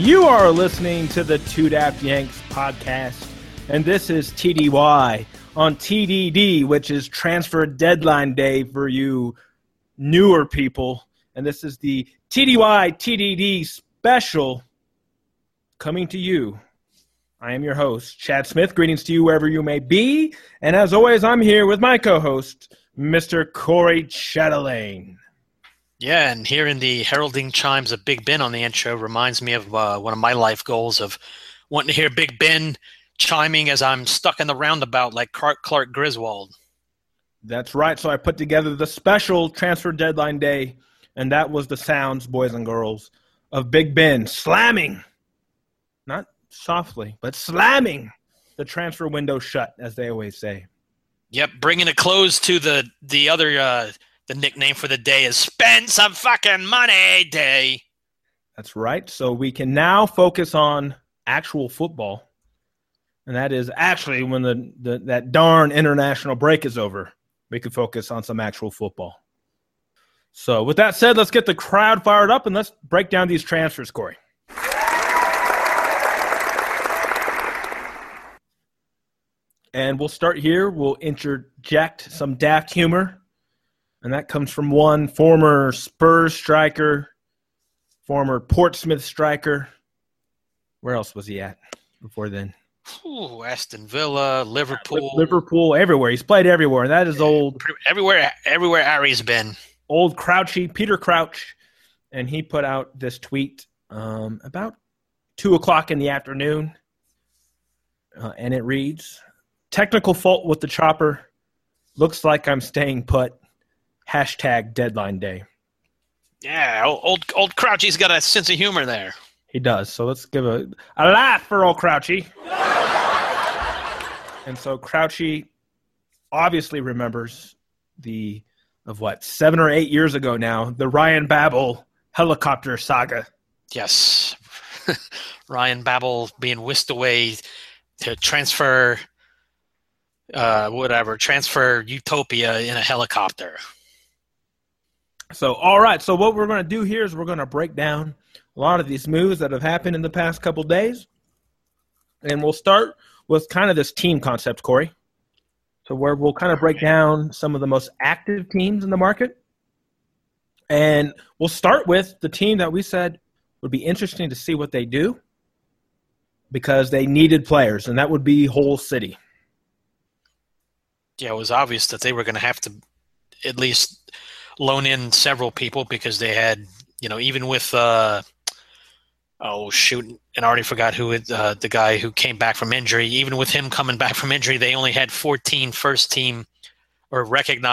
You are listening to the Two Daft Yanks podcast, and this is TDY on TDD, which is Transfer Deadline Day for you newer people. And this is the TDY TDD special coming to you. I am your host, Chad Smith. Greetings to you wherever you may be. And as always, I'm here with my co-host, Mr. Corey Chatelaine. Yeah, and hearing the heralding chimes of Big Ben on the intro reminds me of one of my life goals of wanting to hear Big Ben chiming as I'm stuck in the roundabout like Clark Griswold. That's right. So I put together the special Transfer Deadline Day, and that was the sounds, boys and girls, of Big Ben slamming, not softly, but slamming the transfer window shut, as they always say. Yep, bringing a close to the other the nickname for the day is Spend Some Fucking Money Day. That's right. So we can now focus on actual football, and that is actually when that darn international break is over, we can focus on some actual football. So with that said, let's get the crowd fired up and let's break down these transfers, Corey. And we'll start here. We'll interject some daft humor. And that comes from one former Spurs striker, former Portsmouth striker. Where else was he at before then? Ooh, Aston Villa, Liverpool. Liverpool, everywhere. He's played everywhere. And that is old. Everywhere Harry's been. Old Crouchy, Peter Crouch. And he put out this tweet about 2 o'clock in the afternoon. And it reads, "Technical fault with the chopper. Looks like I'm staying put. Hashtag deadline day." Yeah, old Crouchy's got a sense of humor there. He does. So let's give a laugh for old Crouchy. And so Crouchy obviously remembers 7 or 8 years ago now, the Ryan Babel helicopter saga. Yes. Ryan Babel being whisked away to transfer Utopia in a helicopter. So, all right. So what we're going to do here is we're going to break down a lot of these moves that have happened in the past couple days. And we'll start with kind of this team concept, Corey. So where we'll kind of break down some of the most active teams in the market. And we'll start with the team that we said would be interesting to see what they do because they needed players, and that would be Hull City. Yeah, it was obvious that they were going to have to at least loan in several people because they had, even with and I already forgot who the guy who came back from injury. Even with him coming back from injury, they only had 14 first team or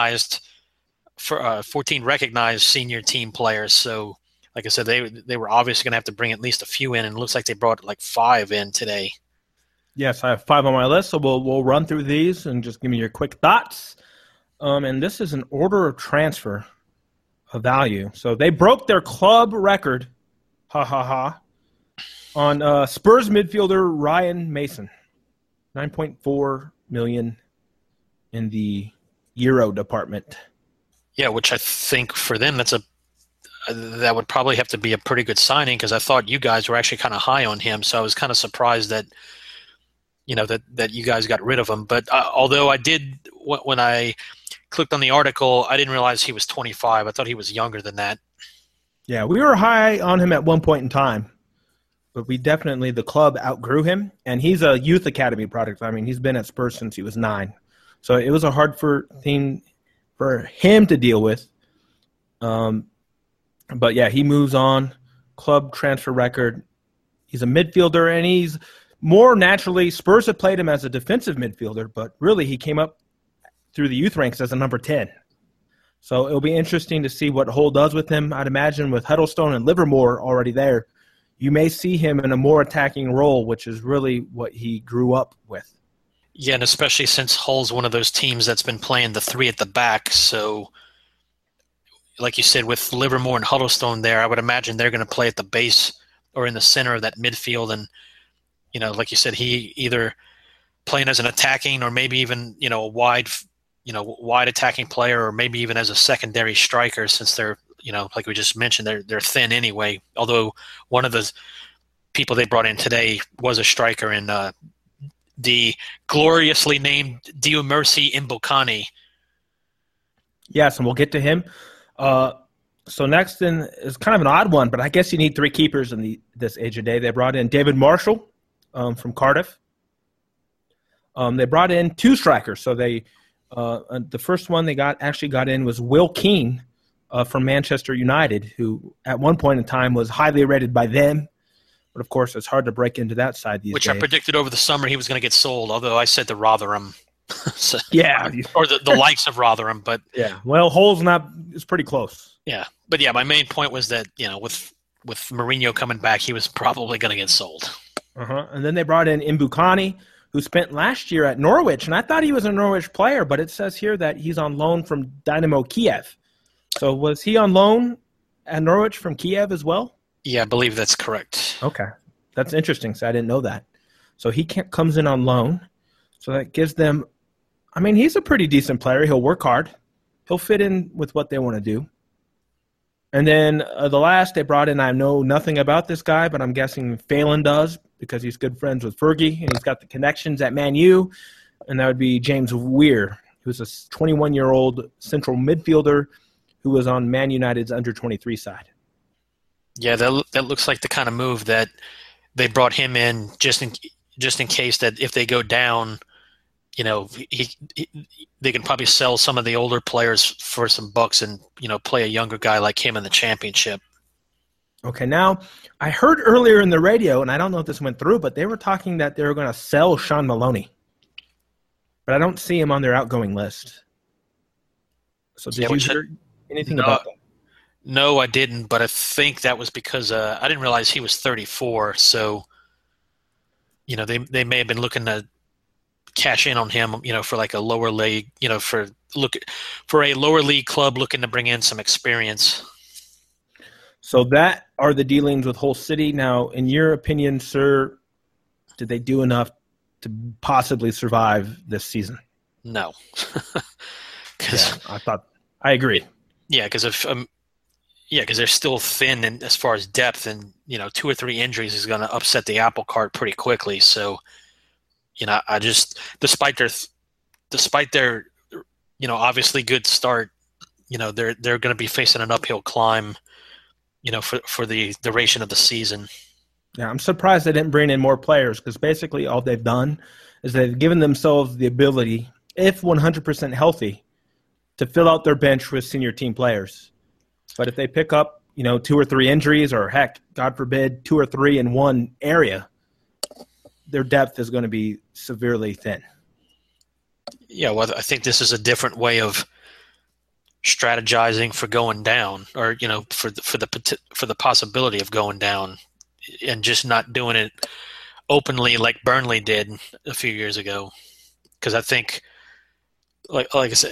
14 recognized senior team players. So, like I said, they were obviously going to have to bring at least a few in, and it looks like they brought like 5 in today. Yes, I have 5 on my list, so we'll run through these and just give me your quick thoughts. And this is an order of transfer of value. So they broke their club record, on Spurs midfielder Ryan Mason, $9.4 million in the Euro department. Yeah, which I think for them that would probably have to be a pretty good signing because I thought you guys were actually kind of high on him, so I was kind of surprised that that you guys got rid of him. But although I did, when I clicked on the article, I didn't realize he was 25. I thought he was younger than that. Yeah, we were high on him at one point in time, but the club outgrew him, and he's a youth academy product. I mean, he's been at Spurs since he was 9. So it was a hard thing for him to deal with. But yeah, he moves on. Club transfer record. He's a midfielder, and he's more naturally, Spurs have played him as a defensive midfielder, but really he came up through the youth ranks as a number 10. So it'll be interesting to see what Hull does with him. I'd imagine with Huddlestone and Livermore already there, you may see him in a more attacking role, which is really what he grew up with. Yeah, and especially since Hull's one of those teams that's been playing the 3 at the back. So, like you said, with Livermore and Huddlestone there, I would imagine they're going to play at the base or in the center of that midfield. And, like you said, he either playing as an attacking or maybe even, a wide attacking player, or maybe even as a secondary striker, since they're, like we just mentioned, they're thin anyway. Although one of the people they brought in today was a striker in the gloriously named Diomersi Mbokani. Yes, and we'll get to him. So next in is kind of an odd one, but I guess you need three keepers in this age of day. They brought in David Marshall from Cardiff. They brought in two strikers. So they the first one they got in was Will Keane from Manchester United, who at one point in time was highly rated by them. But, of course, it's hard to break into that side these days. Which I predicted over the summer he was going to get sold, although I said the Rotherham. So, yeah. Or the likes of Rotherham. But yeah, well, Hull's it's pretty close. Yeah. But, yeah, my main point was that, with Mourinho coming back, he was probably going to get sold. And then they brought in Mbukani, who spent last year at Norwich. And I thought he was a Norwich player, but it says here that he's on loan from Dynamo Kiev. So was he on loan at Norwich from Kiev as well? Yeah, I believe that's correct. Okay. That's interesting, so I didn't know that. So he comes in on loan. So that gives them – I mean, he's a pretty decent player. He'll work hard. He'll fit in with what they want to do. And then the last they brought in, I know nothing about this guy, but I'm guessing Phelan does because he's good friends with Fergie, and he's got the connections at Man U, and that would be James Weir, who's a 21-year-old central midfielder who was on Man United's under-23 side. Yeah, that looks like the kind of move that they brought him in just in case that if they go down, they can probably sell some of the older players for some bucks and, play a younger guy like him in the championship. Okay, now I heard earlier in the radio, and I don't know if this went through, but they were talking that they were going to sell Sean Maloney. But I don't see him on their outgoing list. So did you hear anything about that? No, I didn't, but I think that was because I didn't realize he was 34. So, they may have been looking to cash in on him, for like a lower league, for a lower league club looking to bring in some experience. So that are the dealings with Hull City. Now, in your opinion, sir, did they do enough to possibly survive this season? No. I agree. Yeah, because because they're still thin and as far as depth, and 2 or 3 injuries is going to upset the apple cart pretty quickly. So, I just despite their obviously good start, they're going to be facing an uphill climb, for the duration of the season. Yeah, I'm surprised they didn't bring in more players because basically all they've done is they've given themselves the ability, if 100% healthy, to fill out their bench with senior team players. But if they pick up, 2 or 3 injuries, or heck, God forbid, 2 or 3 in one area, their depth is going to be severely thin. Yeah, well, I think this is a different way of strategizing for going down, or for the possibility of going down, and just not doing it openly like Burnley did a few years ago. Because I think, like I said,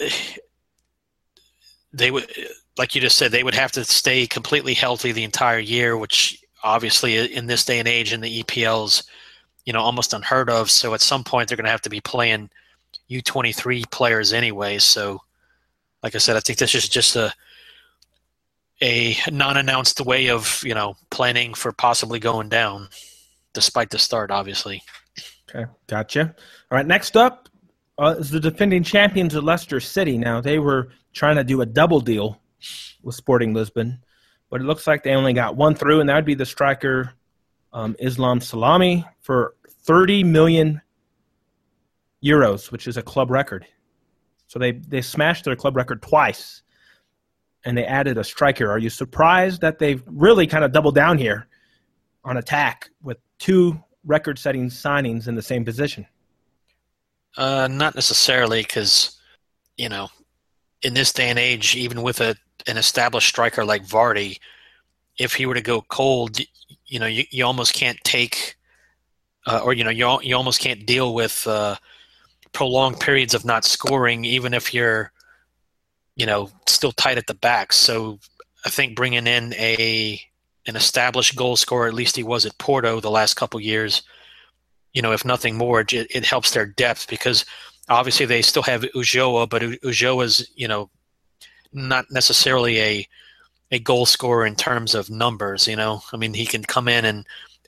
they would. Like you just said, they would have to stay completely healthy the entire year, which obviously in this day and age in the EPL's, almost unheard of. So at some point they're going to have to be playing U23 players anyway. So like I said, I think this is just a non-announced way of, planning for possibly going down, despite the start, obviously. Okay, gotcha. All right, next up is the defending champions of Leicester City. Now, they were trying to do a double deal with Sporting Lisbon, but it looks like they only got one through, and that would be the striker Islam Salami for 30 million euros, which is a club record. So they smashed their club record twice, and they added a striker. Are you surprised that they've really kind of doubled down here on attack with 2 record-setting signings in the same position? Not necessarily, because, in this day and age, even with an established striker like Vardy, if he were to go cold, you almost can't take, you almost can't deal with prolonged periods of not scoring, even if you're, still tight at the back. So I think bringing in an established goal scorer, at least he was at Porto the last couple years, if nothing more, it helps their depth, because obviously they still have Ulloa, but Ulloa's, not necessarily a goal scorer in terms of numbers, I mean, he can come in and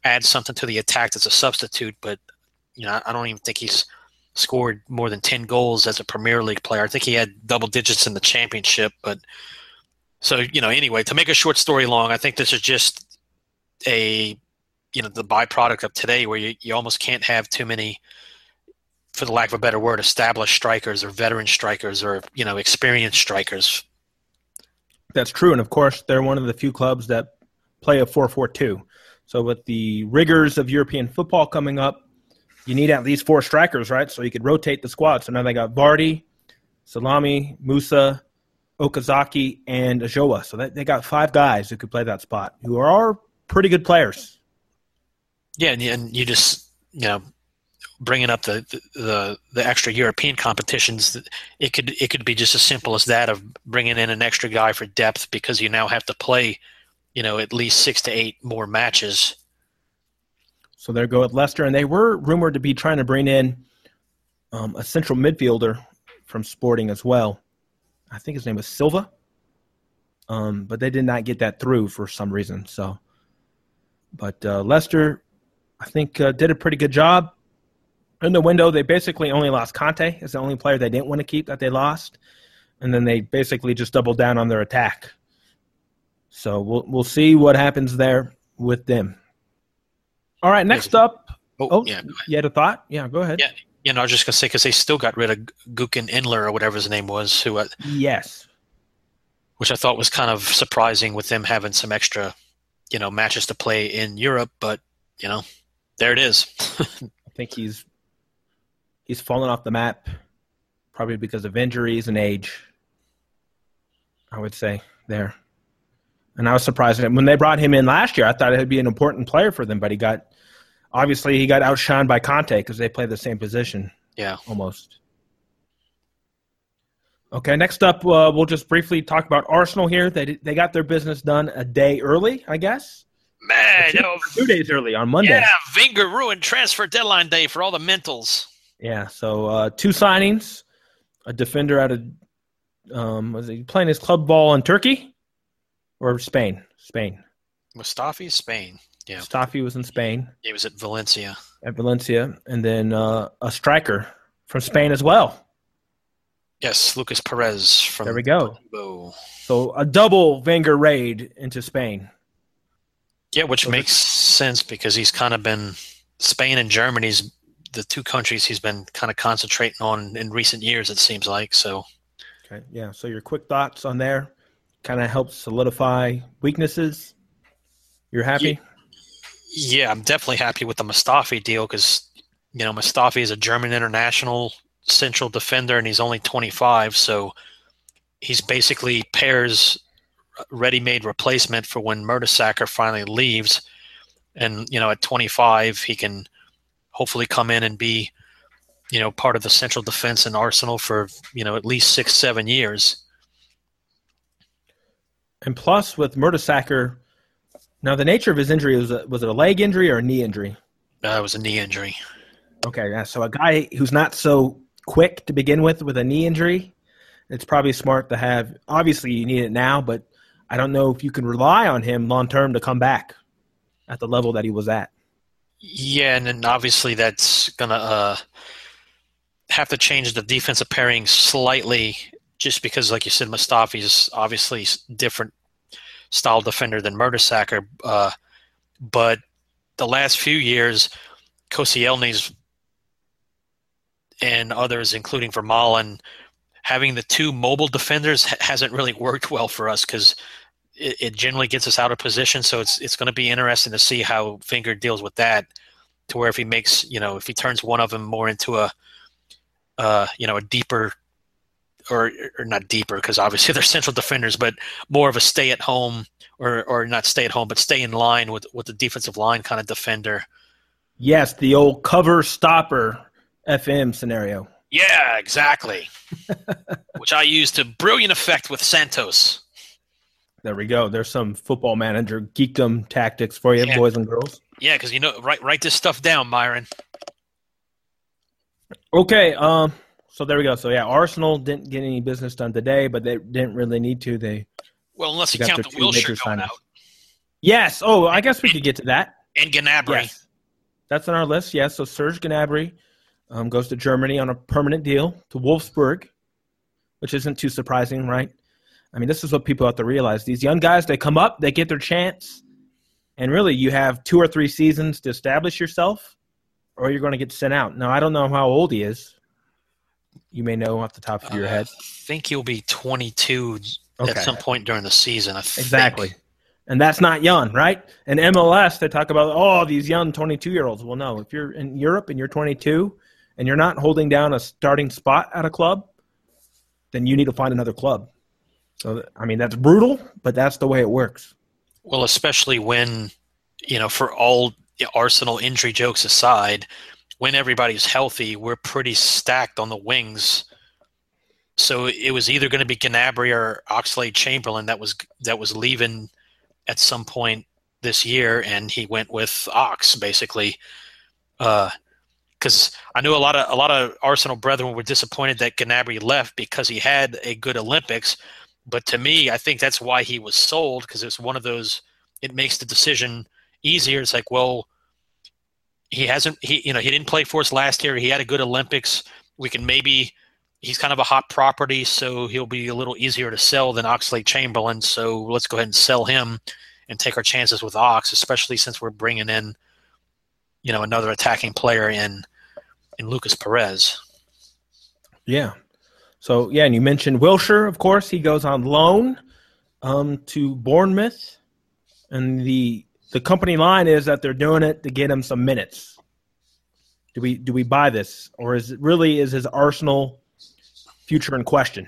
add something to the attack as a substitute, but I don't even think he's scored more than 10 goals as a Premier League player. I think he had double digits in the championship. But so, anyway, to make a short story long, I think this is just the byproduct of today where you almost can't have too many, for the lack of a better word, established strikers or veteran strikers or, experienced strikers. That's true. And of course, they're one of the few clubs that play a 4-4-2. So with the rigors of European football coming up, you need at least 4 strikers, right? So you could rotate the squad. So now they got Vardy, Salami, Musa, Okazaki, and Ajoa. So they got 5 guys who could play that spot, who are pretty good players. Yeah, and you just, bringing up the extra European competitions, it could be just as simple as that, of bringing in an extra guy for depth, because you now have to play, at least 6 to 8 more matches. So there go with Leicester, and they were rumored to be trying to bring in a central midfielder from Sporting as well. I think his name was Silva, but they did not get that through for some reason. So, but Leicester, I think, did a pretty good job in the window. They basically only lost Conte as the only player they didn't want to keep that they lost, and then they basically just doubled down on their attack. So we'll see what happens there with them. All right, next up. Yeah. You had a thought? Yeah, go ahead. Yeah, I was just going to say, because they still got rid of Guken Inler or whatever his name was. Yes. Which I thought was kind of surprising with them having some extra, matches to play in Europe. But, there it is. I think he's fallen off the map probably because of injuries and age, I would say, there. And I was surprised when they brought him in last year. I thought it would be an important player for them, but he got outshined by Conte because they play the same position. Yeah, almost. Okay, next up, we'll just briefly talk about Arsenal here. They got their business done a day early, I guess. Man, 2 days early on Monday. Yeah, Wenger ruined transfer deadline day for all the mentals. Yeah, so 2 signings, a defender out of was he playing his club ball in Turkey? Or Spain. Mustafi, Spain. Yeah. Mustafi was in Spain. He was at Valencia. And then a striker from Spain as well. Yes, Lucas Perez from There we go. Porto. So a double Wenger raid into Spain. Yeah, which makes sense because he's kind of been – Spain and Germany's the 2 countries he's been kind of concentrating on in recent years, it seems like. So. Okay, yeah. So your quick thoughts on there? Kind of helps solidify weaknesses. You're happy? Yeah, I'm definitely happy with the Mustafi deal because, Mustafi is a German international central defender and he's only 25. So he's basically Pear's ready-made replacement for when Mertesacker finally leaves. And, at 25, he can hopefully come in and be, part of the central defense in Arsenal for, at least 6-7 years. And plus, with Mertesacker, now the nature of his injury, was it a leg injury or a knee injury? It was a knee injury. Okay, yeah. So a guy who's not so quick to begin with a knee injury, it's probably smart to have. Obviously, you need it now, but I don't know if you can rely on him long-term to come back at the level that he was at. Yeah, and then obviously that's going to have to change the defensive pairing slightly just because, like you said, Mustafi's obviously different style defender than Mertesacker. But the last few years, Koscielny's and others, including Vermaelen, having the 2 mobile defenders hasn't really worked well for us because it generally gets us out of position. So it's going to be interesting to see how Wenger deals with that, to where if he makes, if he turns one of them more into a deeper or not deeper, because obviously they're central defenders, but more of a stay at home or not stay at home, but stay in line with the defensive line kind of defender. Yes, the old cover stopper FM scenario. Yeah, exactly. Which I used to brilliant effect with Santos. There we go. There's some football manager geekdom tactics for you, boys and girls. Yeah, because write this stuff down, Myron. Okay, so there we go. So yeah, Arsenal didn't get any business done today, but they didn't really need to. Unless you count the Wilshere going out. Yes. Oh, I guess we could get to that. And Gnabry. Yes. That's on our list, yes. So Serge Gnabry goes to Germany on a permanent deal to Wolfsburg, which isn't too surprising, right? I mean, this is what people have to realize. These young guys, they come up, they get their chance, and really you have 2 or 3 seasons to establish yourself, or you're going to get sent out. Now, I don't know how old he is. You may know off the top of your head. I think he'll be 22 at some point during the season. Exactly. And that's not young, right? In MLS, they talk about, these young 22-year-olds. Well, no. If you're in Europe and you're 22 and you're not holding down a starting spot at a club, then you need to find another club. So, I mean, that's brutal, but that's the way it works. Well, especially when, for all Arsenal injury jokes aside, when everybody's healthy, we're pretty stacked on the wings. So it was either going to be Gnabry or Oxlade-Chamberlain that was leaving at some point this year, and he went with Ox basically. Because I knew a lot of Arsenal brethren were disappointed that Gnabry left because he had a good Olympics. But to me, I think that's why he was sold, because it's one of those. It makes the decision easier. It's like, well, he didn't play for us last year. He had a good Olympics. He's kind of a hot property, so he'll be a little easier to sell than Oxlade-Chamberlain. So let's go ahead and sell him and take our chances with Ox, especially since we're bringing in, another attacking player in Lucas Perez. Yeah. So, yeah, and you mentioned Wilshere, of course. He goes on loan to Bournemouth. And the company line is that they're doing it to get him some minutes. Do we buy this? Or is his Arsenal future in question?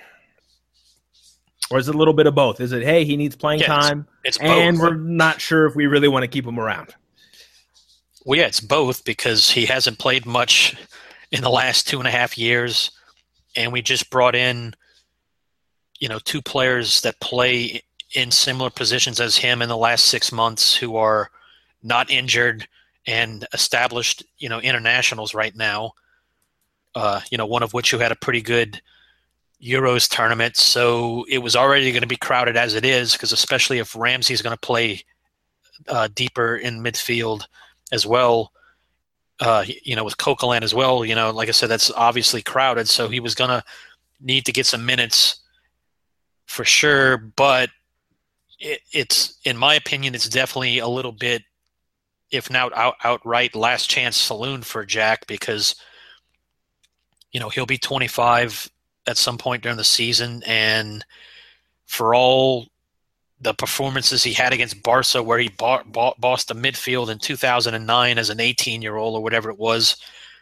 Or is it a little bit of both? Is it, hey, he needs playing time, it's and both. we're not sure if we really want to keep him around? Well, yeah, it's both, because he hasn't played much in the last 2.5 years, and we just brought in, 2 players that play in similar positions as him in the last 6 months who are not injured and established, internationals right now. One of which who had a pretty good Euros tournament. So it was already going to be crowded as it is, because especially if Ramsey's going to play deeper in midfield as well, with Coquelin as well, like I said, that's obviously crowded. So he was going to need to get some minutes for sure. But it's, in my opinion, it's definitely a little bit, if not outright, last chance saloon for Jack, because he'll be 25 at some point during the season, for all the performances he had against Barca, where he bossed the midfield in 2009 as an 18-year-old or whatever it was,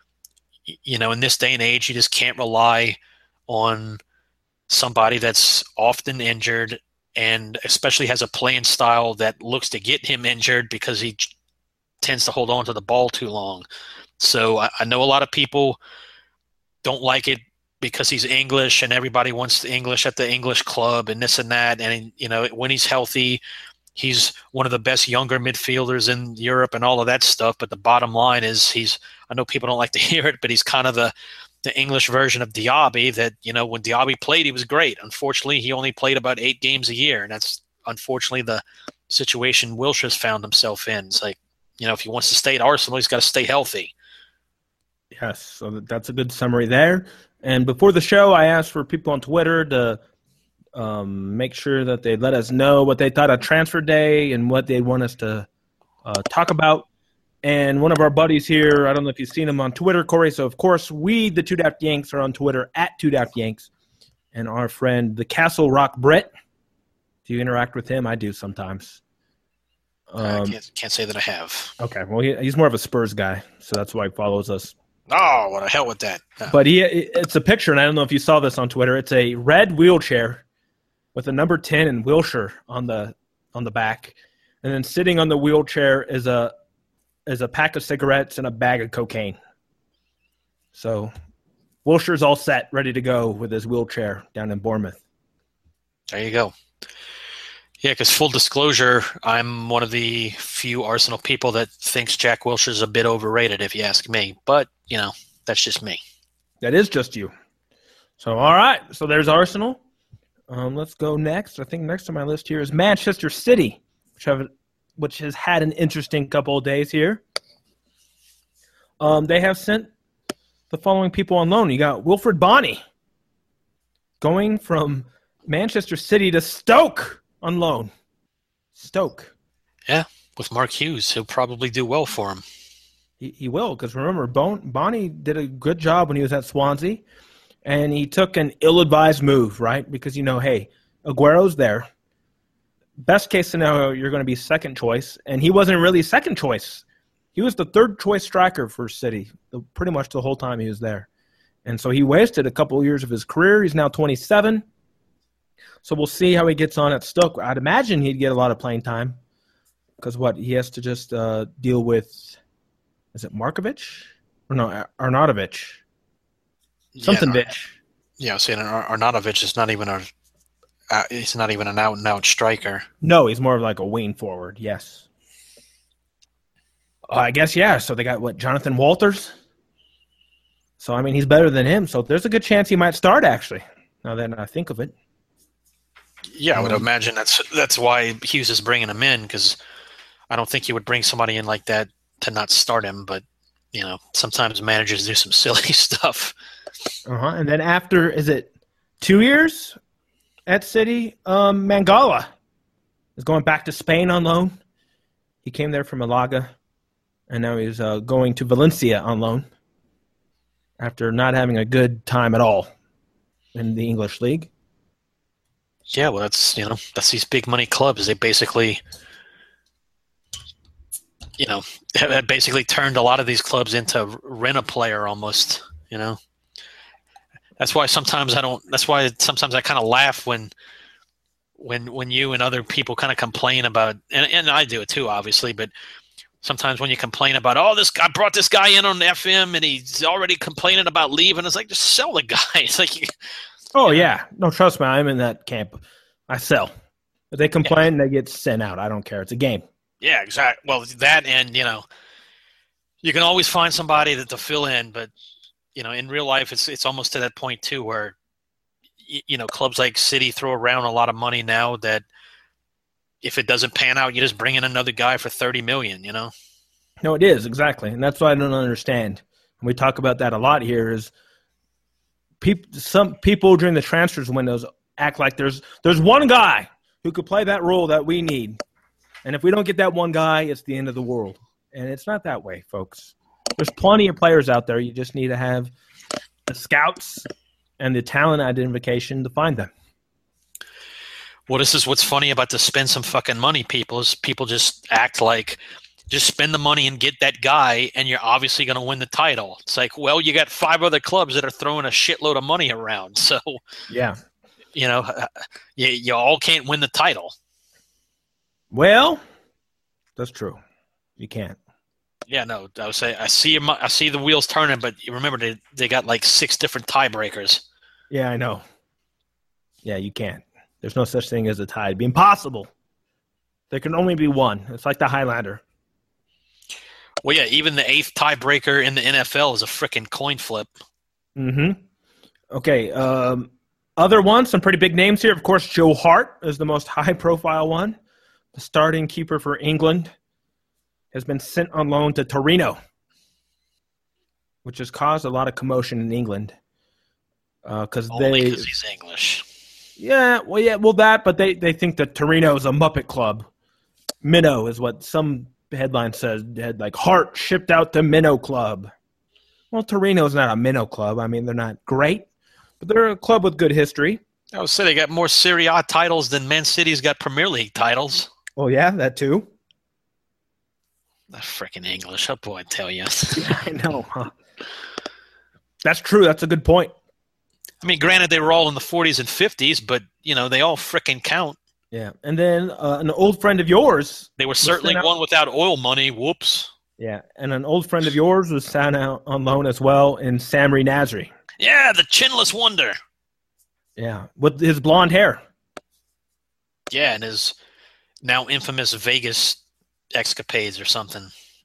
in this day and age, you just can't rely on somebody that's often injured, and especially has a playing style that looks to get him injured because he tends to hold on to the ball too long. So I know a lot of people don't like it because he's English and everybody wants the English at the English club and this and that. And, when he's healthy, he's one of the best younger midfielders in Europe and all of that stuff. But the bottom line is I know people don't like to hear it, but he's kind of the English version of Diaby that, when Diaby played, he was great. Unfortunately, he only played about 8 games a year. And that's unfortunately the situation Wilshere's found himself in. It's like, if he wants to stay at Arsenal, he's got to stay healthy. Yes, so that's a good summary there. And before the show, I asked for people on Twitter to make sure that they let us know what they thought of Transfer Day and what they want us to talk about. And one of our buddies here, I don't know if you've seen him on Twitter, Corey. So, of course, we, the Two Daft Yanks, are on Twitter at Two Daft Yanks. And our friend, the Castle Rock Brett, do you interact with him? I do sometimes. I can't say that I have. Okay, well, he's more of a Spurs guy, so that's why he follows us. Oh, what the hell with that? But it's a picture, and I don't know if you saw this on Twitter. It's a red wheelchair with a number 10 and Wilshere on the back. And then sitting on the wheelchair is a pack of cigarettes and a bag of cocaine. So Wilshere's all set, ready to go with his wheelchair down in Bournemouth. There you go. Yeah, because full disclosure, I'm one of the few Arsenal people that thinks Jack Wilshere's a bit overrated, if you ask me. But, that's just me. That is just you. So, all right. So there's Arsenal. Let's go next. I think next on my list here is Manchester City, which have which has had an interesting couple of days here. They have sent the following people on loan. You got Wilfred Bonney going from Manchester City to Stoke on loan. Stoke. Yeah, with Mark Hughes, he'll probably do well for him. He will, because remember, Bonney did a good job when he was at Swansea, and he took an ill-advised move, right? Because, hey, Aguero's there. Best case scenario, you're going to be second choice, and he wasn't really second choice. He was the third choice striker for City pretty much the whole time he was there. And so he wasted a couple of years of his career. He's now 27. So we'll see how he gets on at Stoke. I'd imagine he'd get a lot of playing time because he has to just deal with, is it Markovic? Or no, Arnautovic. Something-vic. Yeah, I was saying Arnautovic is not even he's not even an out-and-out striker. No, he's more of like a wing forward, yes. I guess, yeah. So they got, Jonathan Walters? So, he's better than him. So there's a good chance he might start, actually, now that I think of it. Yeah, I would imagine that's why Hughes is bringing him in, because I don't think he would bring somebody in like that to not start him. But, sometimes managers do some silly stuff. And then after, is it 2 years at City? Mangala is going back to Spain on loan. He came there from Malaga, and now he's going to Valencia on loan after not having a good time at all in the English league. Yeah, well, that's these big money clubs. They basically, have basically turned a lot of these clubs into rent-a-player almost. That's why sometimes I kind of laugh when you and other people kind of complain about, and I do it too, obviously, but sometimes when you complain about, I brought this guy in on FM and he's already complaining about leaving, it's like, just sell the guy. It's like, yeah. No, trust me, I'm in that camp. I sell. If they complain, they get sent out. I don't care. It's a game. Yeah, exactly. Well, that, and, you can always find somebody to fill in, but, in real life, it's almost to that point, too, where, clubs like City throw around a lot of money now that if it doesn't pan out, you just bring in another guy for $30 million, No, it is, exactly. And that's what I don't understand. And we talk about that a lot here is some people during the transfers windows act like there's one guy who could play that role that we need. And if we don't get that one guy, it's the end of the world. And it's not that way, folks. There's plenty of players out there. You just need to have the scouts and the talent identification to find them. Well, this is what's funny about the spend some fucking money people is people just act like just spend the money and get that guy and you're obviously going to win the title. It's like, well, you got 5 other clubs that are throwing a shitload of money around. So, yeah, you all can't win the title. Well, that's true. You can't. Yeah, no, I would say I see the wheels turning, but remember they got like 6 different tiebreakers. Yeah, I know. Yeah, you can't. There's no such thing as a tie. It'd be impossible. There can only be one. It's like the Highlander. Well, yeah, even the 8th tiebreaker in the NFL is a freaking coin flip. Mm-hmm. Okay, other ones, some pretty big names here. Of course, Joe Hart is the most high-profile one. The starting keeper for England has been sent on loan to Torino, which has caused a lot of commotion in England. Because he's English. Yeah, well, that, but they think that Torino is a Muppet club. Minnow is what some headline says. They had like Hart shipped out to Minnow Club. Well, Torino's not a minnow club. They're not great, but they're a club with good history. I would say they got more Serie A titles than Man City's got Premier League titles. Oh, yeah, that too. The freaking English, oh boy, I tell you. Yeah, I know, huh? That's true. That's a good point. Granted, they were all in the 40s and 50s, but, they all frickin' count. Yeah, and then an old friend of yours. They were certainly one without oil money. Whoops. Yeah, and an old friend of yours was sent out on loan as well in Samri Nasri. Yeah, the chinless wonder. Yeah, with his blonde hair. Yeah, and his now infamous Vegas escapades or something.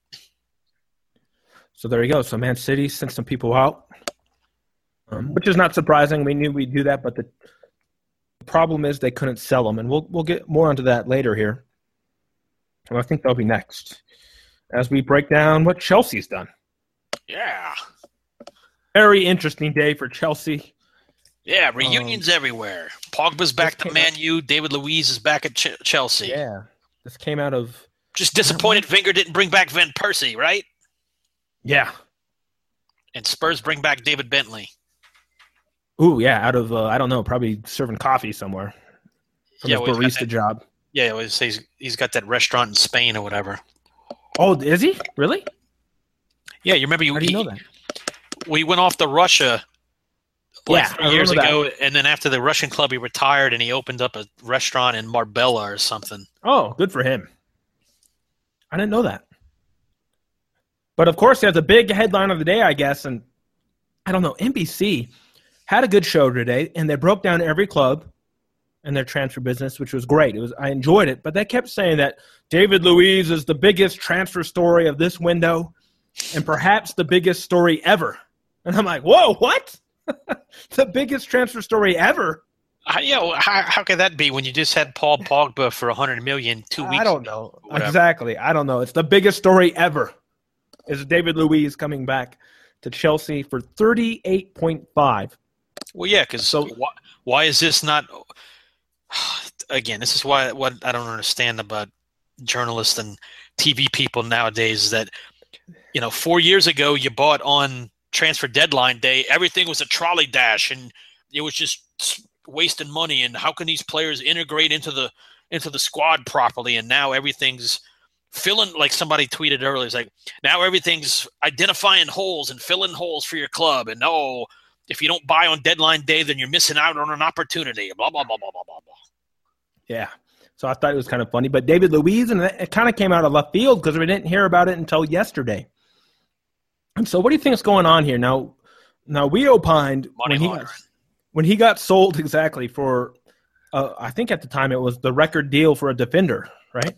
So there you go. So Man City sent some people out, which is not surprising. We knew we'd do that, but the problem is they couldn't sell them, and we'll get more onto that later here. And I think they'll be next as we break down what Chelsea's done. Yeah. Very interesting day for Chelsea. Yeah, reunions everywhere. Pogba's back to Man U. David Luiz is back at Chelsea. Yeah. This came out of... Just disappointed Wenger didn't bring back Van Persie, right? Yeah. And Spurs bring back David Bentley. Ooh, yeah, out of, I don't know, probably serving coffee somewhere from his barista job. Yeah, he's got that restaurant in Spain or whatever. Oh, is he? Really? Yeah, you remember How do you know that? We went off to Russia 3 years ago, that. And then after the Russian club, he retired and he opened up a restaurant in Marbella or something. Oh, good for him. I didn't know that. But, of course, there's a big headline of the day, I guess, and I don't know, NBC had a good show today, and they broke down every club and their transfer business, which was great. I enjoyed it, but they kept saying that David Luiz is the biggest transfer story of this window and perhaps the biggest story ever. And I'm like, whoa, what? The biggest transfer story ever? How could that be when you just had Paul Pogba for $100 million 2 weeks ago? I don't know. Exactly. I don't know. It's the biggest story ever. Is David Luiz coming back to Chelsea for 38.5? Well, yeah, because why is this not – again, this is what I don't understand about journalists and TV people nowadays that, 4 years ago you bought on transfer deadline day, everything was a trolley dash and it was just wasting money, and how can these players integrate into the squad properly, and now everything's filling, like somebody tweeted earlier, it's like now everything's identifying holes and filling holes for your club, and if you don't buy on deadline day, then you're missing out on an opportunity, blah, blah, blah, blah, blah, blah, blah. Yeah. So I thought it was kind of funny. But David Luiz, and it kind of came out of left field because we didn't hear about it until yesterday. And so what do you think is going on here? Now we opined when he got sold exactly for, I think at the time it was the record deal for a defender, right?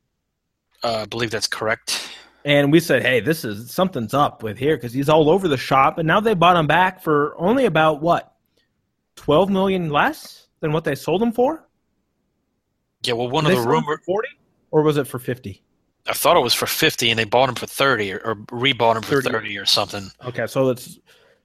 I believe that's correct. And we said, hey, something's up with here because he's all over the shop. And now they bought him back for only about, what, $12 million less than what they sold him for? Yeah, well, one of the rumors... 40? Or was it for 50? I thought it was for 50, and they bought him for 30 or rebought him for 30 or something. Okay, so it's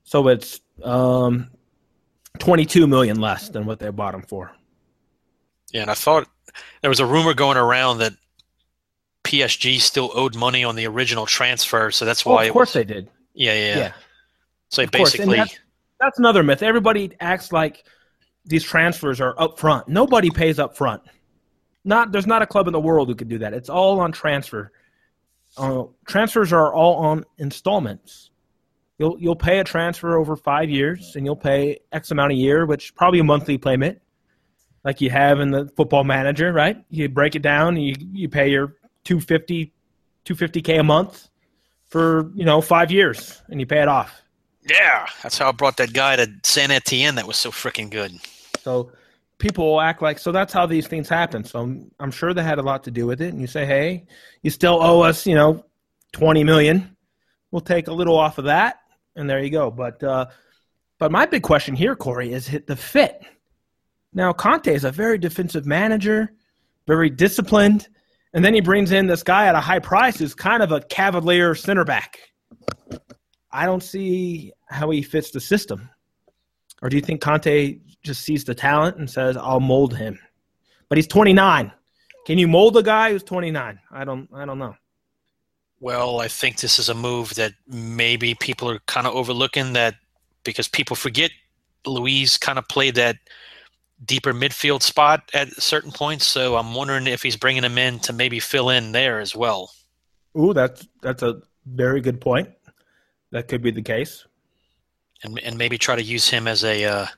22 million less than what they bought him for. Yeah, and I thought there was a rumor going around that PSG still owed money on the original transfer, so that's why. Of course they did. Yeah. So of basically, that's another myth. Everybody acts like these transfers are up front. Nobody pays up front. There's not a club in the world who could do that. It's all on transfer. Transfers are all on installments. You'll pay a transfer over 5 years, and you'll pay X amount a year, which is probably a monthly payment, like you have in the Football Manager, right? You break it down, and you pay your $250K a month for 5 years, and you pay it off. Yeah, that's how I brought that guy to Saint Etienne. That was so freaking good. So people will act like, so that's how these things happen. So I'm sure they had a lot to do with it. And you say, hey, you still owe us, $20 million. We'll take a little off of that, and there you go. But my big question here, Corey, is the fit. Now, Conte is a very defensive manager, very disciplined, and then he brings in this guy at a high price who's kind of a cavalier center back. I don't see how he fits the system. Or do you think Conte just sees the talent and says, I'll mold him? But he's 29. Can you mold a guy who's 29? I don't know. Well, I think this is a move that maybe people are kind of overlooking, that because people forget Luiz kind of played that deeper midfield spot at certain points. So I'm wondering if he's bringing him in to maybe fill in there as well. Ooh, that's a very good point. That could be the case. And maybe try to use him as a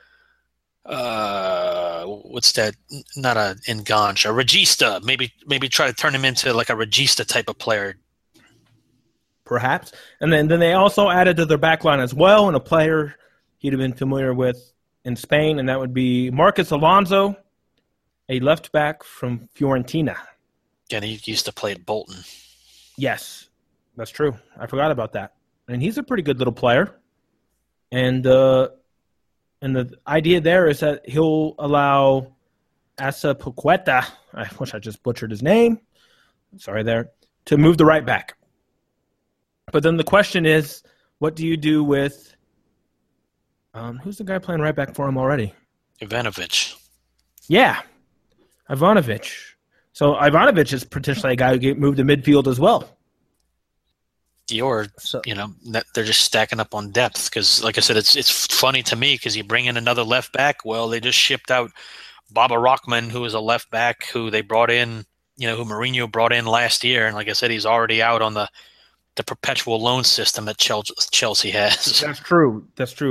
what's that? Not a enganche, a regista. Maybe try to turn him into like a regista type of player. Perhaps. And then they also added to their back line as well, and a player he'd have been familiar with in Spain, and that would be Marcos Alonso, a left back from Fiorentina. Yeah, he used to play at Bolton. Yes, that's true. I forgot about that. And he's a pretty good little player. And the idea there is that he'll allow Azpilicueta, I wish I just butchered his name, to move the right back. But then the question is, what do you do with who's the guy playing right back for him already? Ivanovic. Yeah, Ivanovic. So Ivanovic is potentially a guy who get moved to midfield as well. Or, they're just stacking up on depth because, like I said, it's funny to me because you bring in another left back. Well, they just shipped out Baba Rockman, who is a left back who they brought in, who Mourinho brought in last year. And like I said, he's already out on the perpetual loan system that Chelsea has. That's true.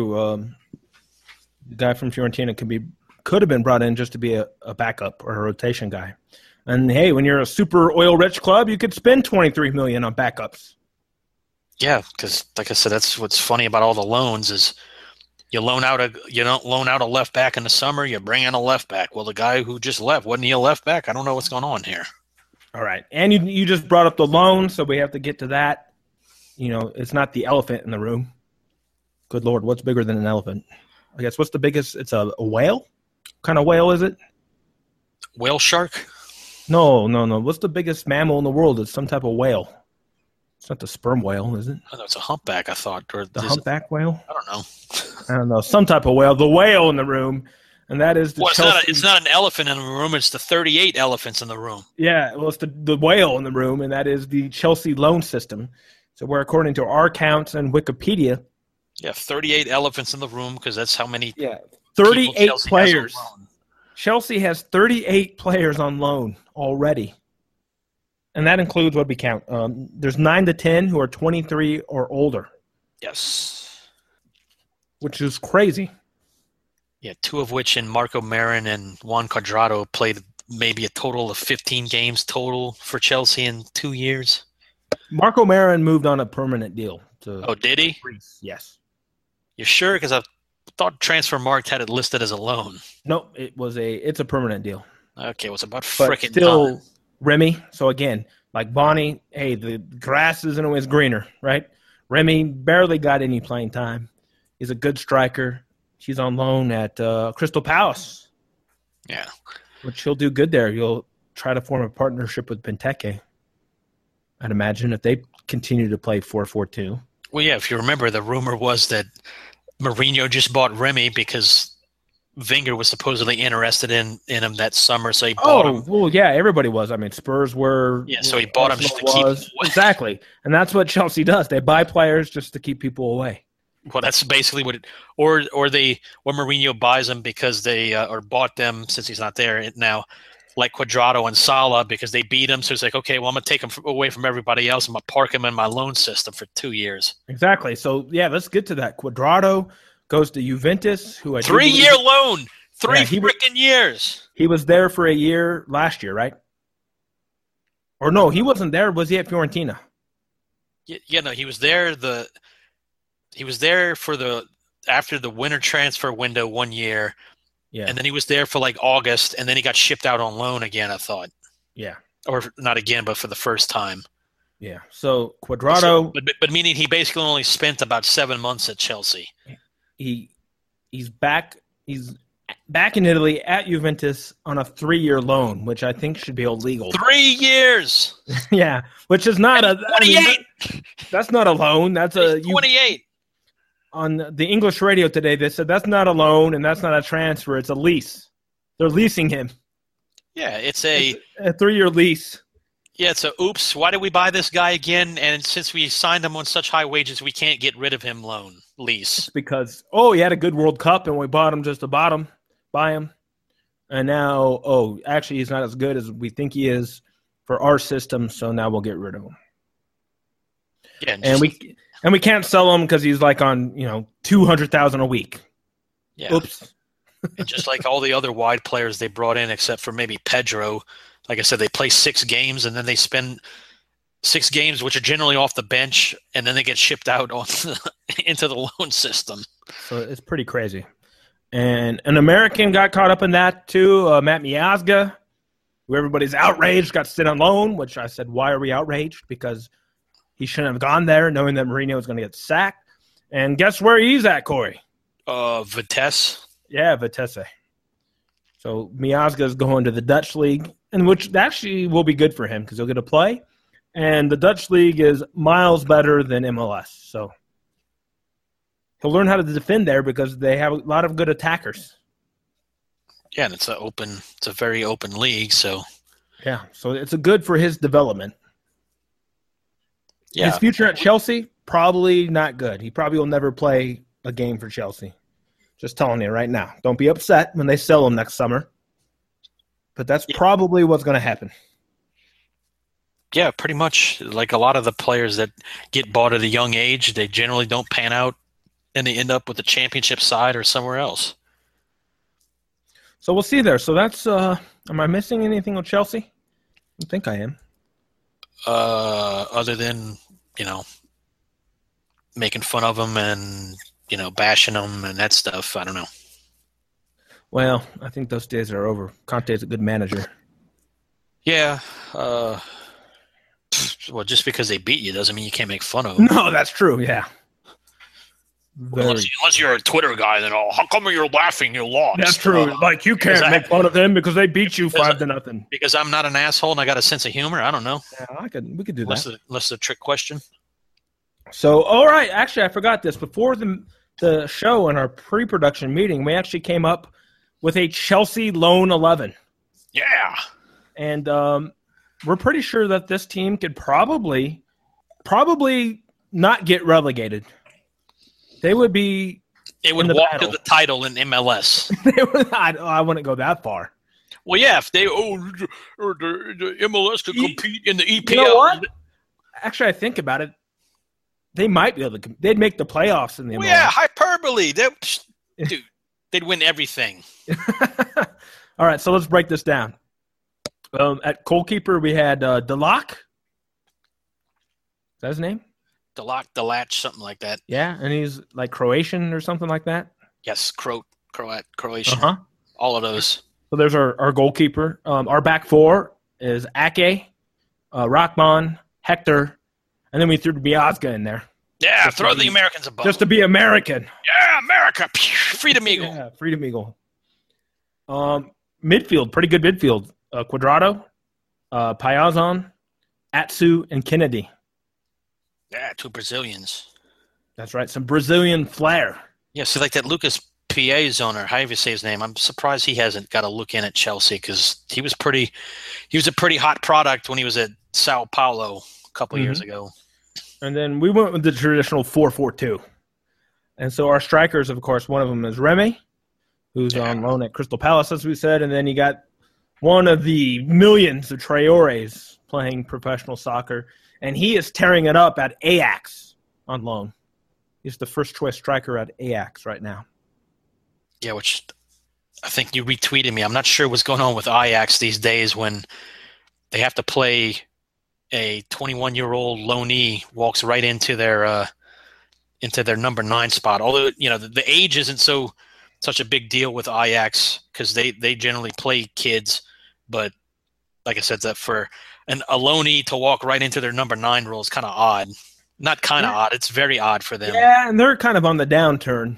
The guy from Fiorentina could have been brought in just to be a backup or a rotation guy. And hey, when you're a super oil-rich club, you could spend $23 million on backups. Yeah, because like I said, that's what's funny about all the loans is you don't loan out a left back in the summer, you bring in a left back. Well, the guy who just left, wasn't he a left back? I don't know what's going on here. All right, and you just brought up the loan, so we have to get to that. It's not the elephant in the room. Good Lord, what's bigger than an elephant? I guess what's the biggest? It's a whale? What kind of whale is it? Whale shark? No. What's the biggest mammal in the world? It's some type of whale. It's not the sperm whale, is it? Oh, no, it's a humpback, I thought. Or the humpback whale? I don't know. Some type of whale. The whale in the room, and that is the Chelsea. It's not an elephant in the room. It's the 38 elephants in the room. Yeah, well, it's the whale in the room, and that is the Chelsea loan system. So we're according to our counts and Wikipedia. Yeah, 38 elephants in the room because that's how many. Yeah, 38 players. Chelsea has 38 players on loan already. And that includes what we count. There's 9 to 10 who are 23 or older. Yes. Which is crazy. Yeah, 2 of which in Marco Marin and Juan Cuadrado played maybe a total of 15 games total for Chelsea in 2 years. Marco Marin moved on a permanent deal. Did he? Greece. Yes. You're sure? Because I thought Transfermarkt had it listed as a loan. No, it's a permanent deal. Okay, it was about freaking still time. Remy. So again, like Bonnie, hey, the grass isn't always greener, right? Remy barely got any playing time. He's a good striker. She's on loan at Crystal Palace. Yeah. Which he'll do good there. You'll try to form a partnership with Benteke, I'd imagine, if they continue to play 4-4-2. Well, yeah, if you remember, the rumor was that Mourinho just bought Remy because Wenger was supposedly interested in him that summer, so he bought him. Well, yeah, everybody was. I mean, Spurs were. Yeah, so he bought him just to keep him away. Exactly, and that's what Chelsea does. They buy players just to keep people away. Well, that's basically what it. Or Mourinho buys them because they or bought them since he's not there now, like Cuadrado and Salah because they beat him. So it's like, okay, well, I'm gonna take him away from everybody else. I'm gonna park him in my loan system for 2 years. Exactly. So yeah, let's get to that. Cuadrado goes to Juventus, who 3-year loan, 3 freaking years. He was there for a year last year, right? Or no, he wasn't there. Was he at Fiorentina? Yeah, no, he was there. He was there after the winter transfer window 1 year. Yeah. And then he was there for like August, and then he got shipped out on loan again, I thought. Yeah. Or not again, but for the first time. Yeah. So Cuadrado. But meaning he basically only spent about 7 months at Chelsea. He's back in Italy at Juventus on a 3-year loan, which I think should be illegal. 3 years. Yeah, which is not 28. That's not a loan. That's 28. On the English radio today, they said that's not a loan and that's not a transfer. It's a lease. They're leasing him. Yeah, it's a 3-year lease. Yeah, it's a oops. Why did we buy this guy again? And since we signed him on such high wages, we can't get rid of him. Lease. It's because he had a good World Cup and we bought him just to buy him, and now actually he's not as good as we think he is for our system. So now we'll get rid of him. Yeah, and we can't sell him because he's like on $200,000 a week. Yeah. Oops. And just like all the other wide players they brought in, except for maybe Pedro. Like I said, they play 6 games and then they spend 6 games, which are generally off the bench, and then they get shipped out into the loan system. So it's pretty crazy. And an American got caught up in that too, Matt Miazga, who everybody's outraged, got sent on loan, which I said, why are we outraged? Because he shouldn't have gone there knowing that Mourinho was going to get sacked. And guess where he's at, Corey? Vitesse. Yeah, Vitesse. So Miazga is going to the Dutch league, and which actually will be good for him because he'll get to play. And the Dutch league is miles better than MLS, so he'll learn how to defend there because they have a lot of good attackers. Yeah, and it's a very open league, so yeah, so it's a good for his development. Yeah. His future at Chelsea, probably not good. He probably will never play a game for Chelsea. Just telling you right now. Don't be upset when they sell him next summer. But that's probably what's going to happen. Yeah, pretty much. Like a lot of the players that get bought at a young age, they generally don't pan out, and they end up with the championship side or somewhere else. So we'll see there. So that's am I missing anything with Chelsea? I think I am. Other than, making fun of them and, bashing them and that stuff, I don't know. Well, I think those days are over. Conte's a good manager. Yeah. Well, just because they beat you doesn't mean you can't make fun of them. No, that's true, yeah. Unless you're a Twitter guy, then how come you're laughing? You lost. That's true. Like you can't make fun of them because they beat you 5-0. Because I'm not an asshole and I got a sense of humor. I don't know. Yeah, we could do that. Unless it's a trick question. So, all right. Actually, I forgot this. Before the show and our pre-production meeting, we actually came up with a Chelsea Lone 11. Yeah. And we're pretty sure that this team could probably not get relegated. They would be. It would walk to the title in MLS. I wouldn't go that far. Well, yeah, if the MLS could compete in the EPL. You know what? Actually, I think about it. They might be able to. They'd make the playoffs in the MLS. Yeah, hyperbole. Dude, they'd win everything. All right, so let's break this down. At goalkeeper, we had Delac. Is that his name? Delac, something like that. Yeah, and he's like Croatian or something like that. Yes, Croatian. All of those. So there's our goalkeeper. Our back four is Ake, Rahman, Hector, and then we threw Miazga in there. Yeah, throw the Americans above. Just to be American. Yeah, America. Freedom Eagle. Yeah, Freedom Eagle. Midfield, pretty good midfield. Cuadrado, Payazon, Atsu, and Kennedy. Yeah, 2 Brazilians. That's right, some Brazilian flair. Yeah, so like that Lucas Piazon, or however you say his name, I'm surprised he hasn't got a look in at Chelsea because he was a pretty hot product when he was at Sao Paulo a couple years ago. And then we went with the traditional 4-4-2. And so our strikers, of course, one of them is Remy, who's on loan at Crystal Palace, as we said, and then you got one of the millions of Traores playing professional soccer. And he is tearing it up at Ajax on loan. He's the first-choice striker at Ajax right now. Yeah, which I think you retweeted me. I'm not sure what's going on with Ajax these days when they have to play a 21-year-old loanee walks right into their number 9 spot. Although, the age isn't such a big deal with Ajax because they generally play kids. But like I said, that for a loanee to walk right into their number 9 role is kind of odd. Not kind of odd. It's very odd for them. Yeah, and they're kind of on the downturn.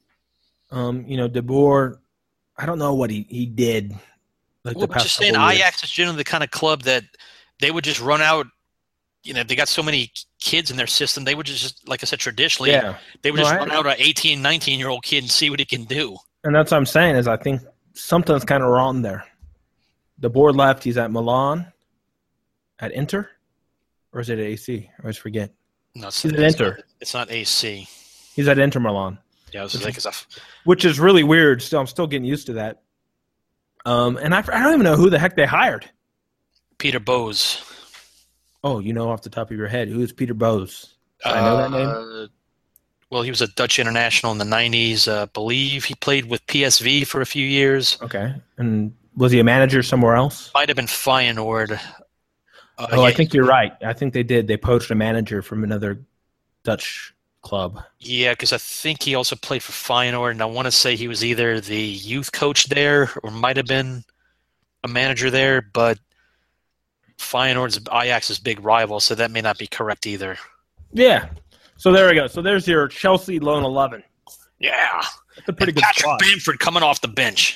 De Boer, I don't know what he did. Just saying, Ajax is generally the kind of club that they would just run out. They got so many kids in their system. They would just, like I said, traditionally, they would run out an 18, 19-year-old kid and see what he can do. And that's what I'm saying is I think something's kind of wrong there. De Boer left. He's at Milan. At Inter? Or is it AC? I always forget. No, he's at Inter. It's not AC. He's at Inter Milan. Yeah, which is really weird. Still, I'm still getting used to that. And I don't even know who the heck they hired. Peter Bose. Oh, off the top of your head. Who is Peter Bose? I know that name. Well, he was a Dutch international in the 90s. I believe he played with PSV for a few years. Okay. And was he a manager somewhere else? Might have been Feyenoord. I think you're right. I think they did. They poached a manager from another Dutch club. Yeah, because I think he also played for Feyenoord, and I want to say he was either the youth coach there or might have been a manager there, but Feyenoord's Ajax's big rival, so that may not be correct either. Yeah. So there we go. So there's your Chelsea Lone 11. Yeah. That's a pretty good Patrick spot. Bamford coming off the bench.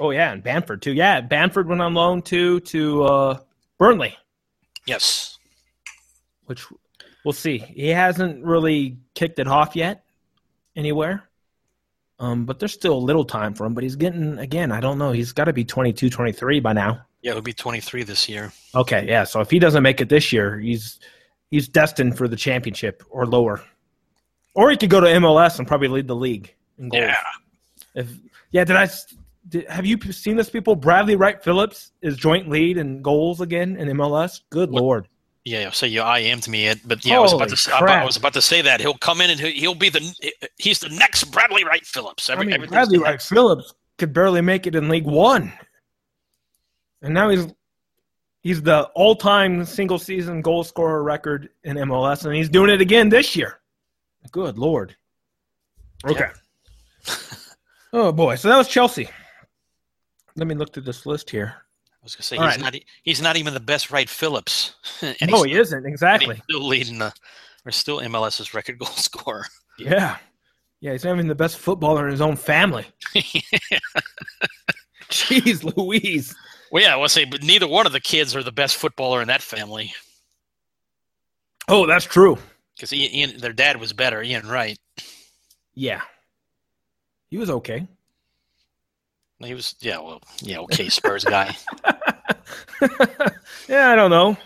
Oh, yeah, and Bamford, too. Yeah, Bamford went on loan, too, to Burnley. Yes. Which we'll see. He hasn't really kicked it off yet anywhere. But there's still a little time for him. But he's getting, again, I don't know. He's got to be 22, 23 by now. Yeah, he'll be 23 this year. Okay, yeah. So if he doesn't make it this year, he's destined for the championship or lower. Or he could go to MLS and probably lead the league in goals. Yeah. Have you seen this, people? Bradley Wright Phillips is joint lead in goals again in MLS. Good Lord. Yeah, so you IM'd me, but yeah, Holy I was about to say that he'll come in and he's the next Bradley Wright Phillips. Bradley Wright Phillips could barely make it in League One, and now he's the all-time single-season goal scorer record in MLS, and he's doing it again this year. Good Lord. Okay. Yeah. Oh boy, so that was Chelsea. Let me look through this list here. I was going to say, he's not even the best Wright Phillips. No, he isn't, exactly. He's still leading still MLS's record goal scorer. Yeah. Yeah, he's not even the best footballer in his own family. Jeez Louise. Well, yeah, I was say, but neither one of the kids are the best footballer in that family. Oh, that's true. Because their dad was better, Ian Wright. Yeah. He was okay. He was, okay, Spurs guy. Yeah, I don't know.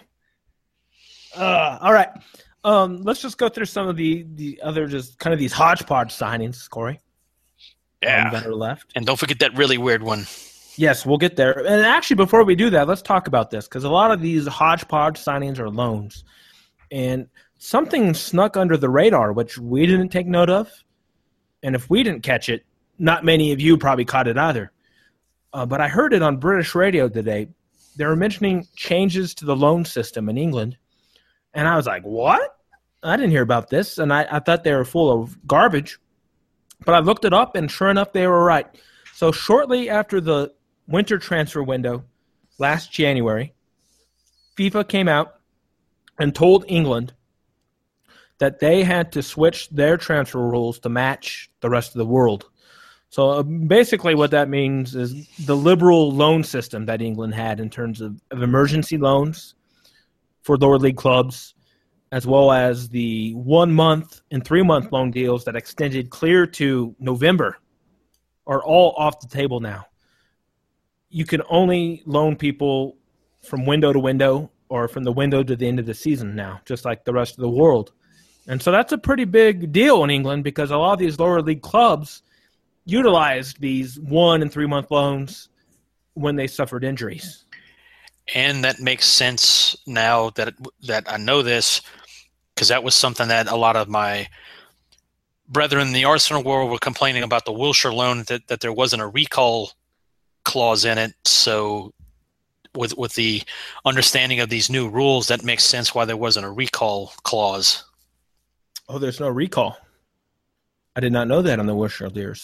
All right. Let's just go through some of the other just kind of these hodgepodge signings, Corey. Yeah. That are left. And don't forget that really weird one. Yes, we'll get there. And actually, before we do that, let's talk about this because a lot of these hodgepodge signings are loans. And something snuck under the radar, which we didn't take note of. And if we didn't catch it, not many of you probably caught it either. But I heard it on British radio today. They were mentioning changes to the loan system in England. And I was like, what? I didn't hear about this. And I thought they were full of garbage. But I looked it up, and sure enough, they were right. So shortly after the winter transfer window last January, FIFA came out and told England that they had to switch their transfer rules to match the rest of the world. So basically what that means is the liberal loan system that England had in terms of emergency loans for lower league clubs, as well as the 1 month and 3 month loan deals that extended clear to November, are all off the table now. You can only loan people from window to window or from the window to the end of the season now, just like the rest of the world. And so that's a pretty big deal in England because a lot of these lower league clubs utilized these 1 and 3 month loans when they suffered injuries. And that makes sense now that I know this, because that was something that a lot of my brethren in the Arsenal world were complaining about the Wilshere loan, that there wasn't a recall clause in it. So with the understanding of these new rules, that makes sense why there wasn't a recall clause. Oh, there's no recall. I did not know that on the Wilshere deal.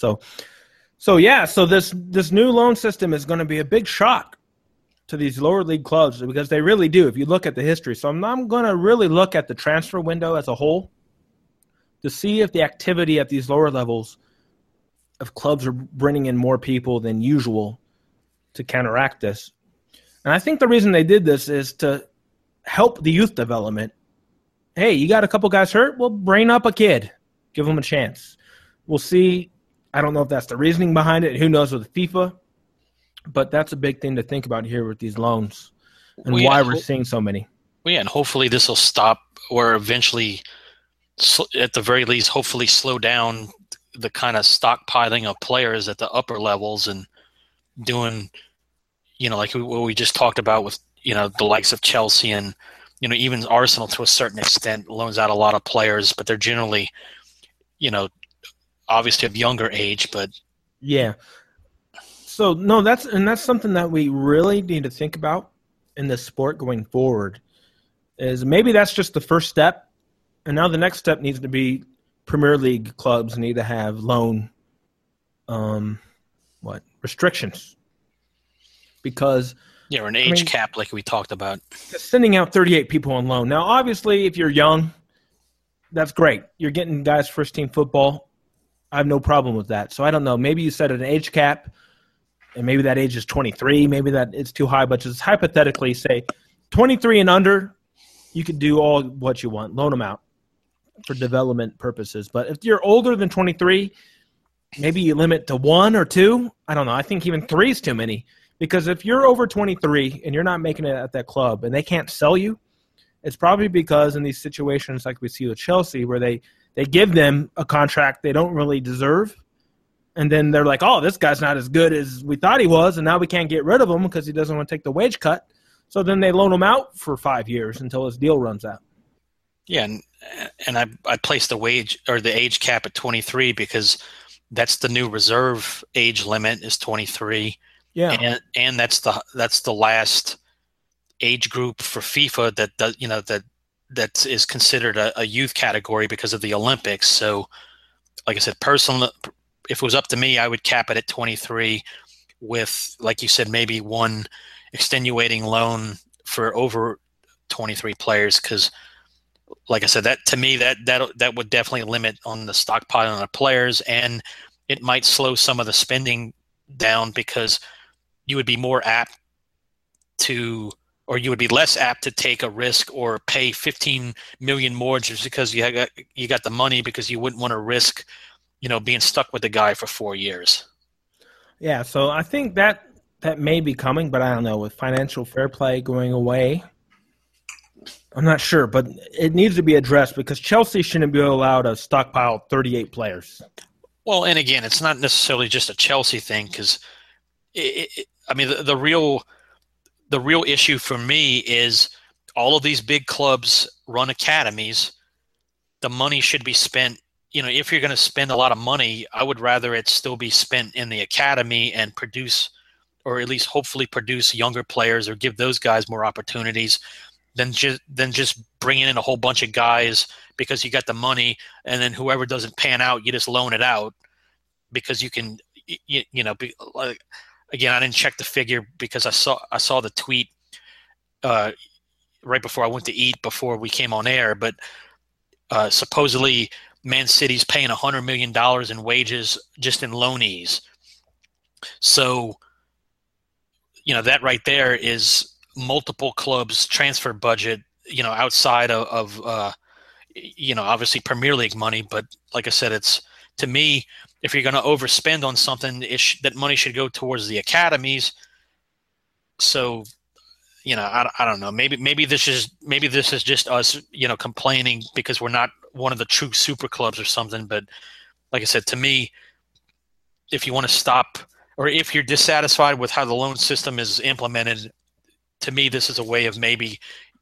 So this new loan system is going to be a big shock to these lower league clubs because they really do, if you look at the history. So I'm going to really look at the transfer window as a whole to see if the activity at these lower levels of clubs are bringing in more people than usual to counteract this. And I think the reason they did this is to help the youth development. Hey, you got a couple guys hurt? Well, bring up a kid. Give them a chance. We'll see. I don't know if that's the reasoning behind it. Who knows with FIFA? But that's a big thing to think about here with these loans and why we're seeing so many. Well, yeah, and hopefully this will stop or eventually, at the very least, hopefully slow down the kind of stockpiling of players at the upper levels and doing, like what we just talked about with, the likes of Chelsea and, even Arsenal to a certain extent loans out a lot of players, but they're generally, obviously of younger age, but yeah. So no, that's something that we really need to think about in the sport going forward. Is maybe that's just the first step, and now the next step needs to be Premier League clubs need to have loan, restrictions, because or an age cap like we talked about. Sending out 38 people on loan. Now, obviously, if you're young, that's great. You're getting guys first team football. I have no problem with that. So I don't know. Maybe you set an age cap and maybe that age is 23, maybe that it's too high, but just hypothetically say 23 and under, you could do all what you want, loan them out for development purposes. But if you're older than 23, maybe you limit to 1 or 2. I don't know. I think even 3 is too many, because if you're over 23 and you're not making it at that club and they can't sell you, it's probably because in these situations like we see with Chelsea where they give them a contract they don't really deserve, and then they're like, oh, this guy's not as good as we thought he was, and now we can't get rid of him because he doesn't want to take the wage cut. So then they loan him out for 5 years until his deal runs out. Yeah, and I placed the wage or the age cap at 23 because that's the new reserve age limit is 23. Yeah, and that's the last age group for FIFA that does, that is considered a youth category because of the Olympics. So, like I said, personally, if it was up to me, I would cap it at 23 with, like you said, maybe one extenuating loan for over 23 players. Because, like I said, that to me, that would definitely limit on the stockpiling of players, and it might slow some of the spending down because you would be more apt to, or you would be less apt to take a risk or pay 15 million more just because you got the money, because you wouldn't want to risk, being stuck with the guy for 4 years. Yeah, so I think that may be coming, but I don't know. With financial fair play going away, I'm not sure, but it needs to be addressed because Chelsea shouldn't be allowed to stockpile 38 players. Well, and again, it's not necessarily just a Chelsea thing, because the real issue for me is all of these big clubs run academies. The money should be spent. If you're going to spend a lot of money, I would rather it still be spent in the academy and produce, or at least hopefully produce younger players or give those guys more opportunities than just bringing in a whole bunch of guys because you got the money, and then whoever doesn't pan out, you just loan it out because you can, again, I didn't check the figure because I saw the tweet right before I went to eat before we came on air, but supposedly Man City's paying $100 million in wages just in loanees. So, that right there is multiple clubs' transfer budget, outside of obviously Premier League money. But like I said, it's, to me, if you're going to overspend on something, that money should go towards the academies. So, I don't know. Maybe this is just us, complaining because we're not one of the true super clubs or something. But like I said, to me, if you want to stop, or if you're dissatisfied with how the loan system is implemented, to me, this is a way of maybe,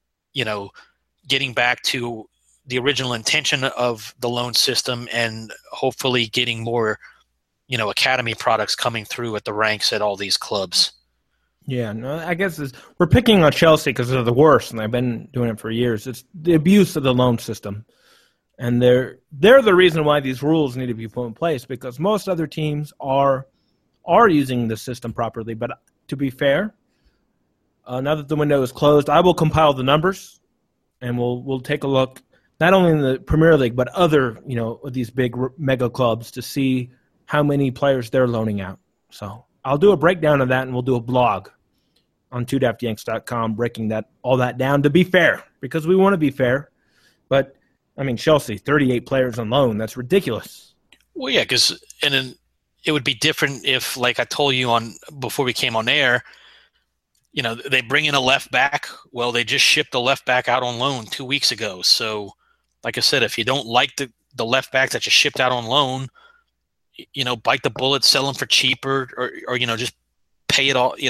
getting back to the original intention of the loan system and hopefully getting more, academy products coming through at the ranks at all these clubs. Yeah, no, I guess we're picking on Chelsea because they're the worst, and they've been doing it for years. It's the abuse of the loan system, and they're the reason why these rules need to be put in place, because most other teams are using the system properly. But to be fair, now that the window is closed, I will compile the numbers, and we'll take a look not only in the Premier League but other these big mega clubs to see how many players they're loaning out. So I'll do a breakdown of that, and we'll do a blog on twodaftyanks.com breaking all that down to be fair, because we want to be fair. But Chelsea, 38 players on loan, that's ridiculous. Well, yeah, because then it would be different if, like I told you before we came on air, they bring in a left back. Well, they just shipped a left back out on loan 2 weeks ago. So, like I said, if you don't like the left back that you shipped out on loan, bite the bullet, sell them for cheaper, or just pay it all.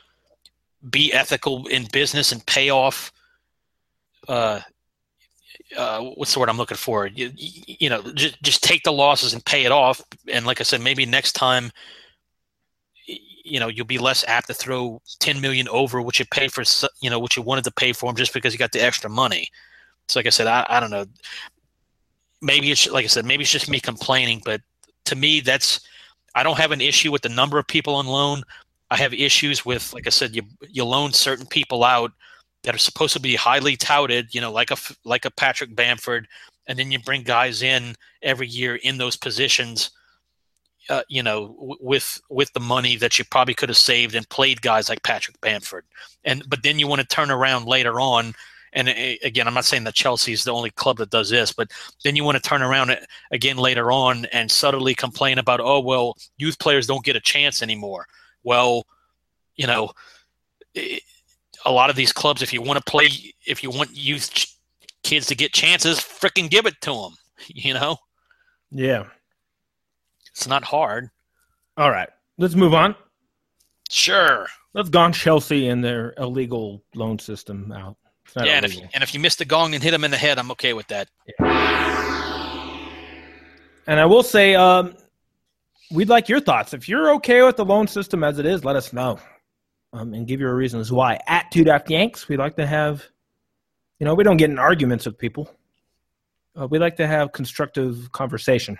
Be ethical in business and pay off. What's the word I'm looking for? Just take the losses and pay it off. And like I said, maybe next time, you'll be less apt to throw 10 million over what you pay for, what you wanted to pay for them just because you got the extra money. So like I said, I don't know. Maybe it's, like I said, maybe it's just me complaining, but to me, I don't have an issue with the number of people on loan. I have issues with, like I said, you loan certain people out that are supposed to be highly touted, like a Patrick Bamford, and then you bring guys in every year in those positions, with the money that you probably could have saved and played guys like Patrick Bamford. But then you want to turn around later on. And again, I'm not saying that Chelsea is the only club that does this, but then you want to turn around again later on and subtly complain about, oh, well, youth players don't get a chance anymore. Well, a lot of these clubs, if you want youth kids to get chances, frickin' give it to them, Yeah. It's not hard. All right. Let's move on. Sure. Let's gong Chelsea and their illegal loan system out. Yeah, and if you miss the gong and hit him in the head, I'm okay with that. Yeah. And I will say, we'd like your thoughts. If you're okay with the loan system as it is, let us know, and give your reasons why. At 2DaftYanks, we like to have, we don't get in arguments with people. We like to have constructive conversation.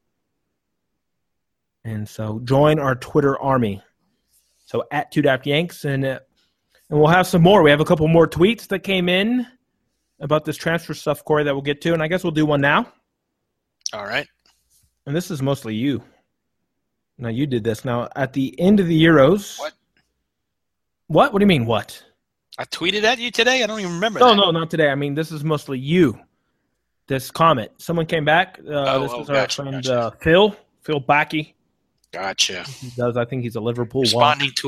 And so join our Twitter army. So at 2DaftYanks, and we'll have some more. We have a couple more tweets that came in about this transfer stuff, Corey, that we'll get to. And I guess we'll do one now. All right. And this is mostly you. Now, you did this. Now, at the end of the Euros. What? What? What do you mean, what? I tweeted at you today? I don't even remember that. No, not today. I mean, this is mostly you. This comment. Someone came back. This is our friend Phil Backey. Gotcha. He does. I think he's a Liverpool. Responding to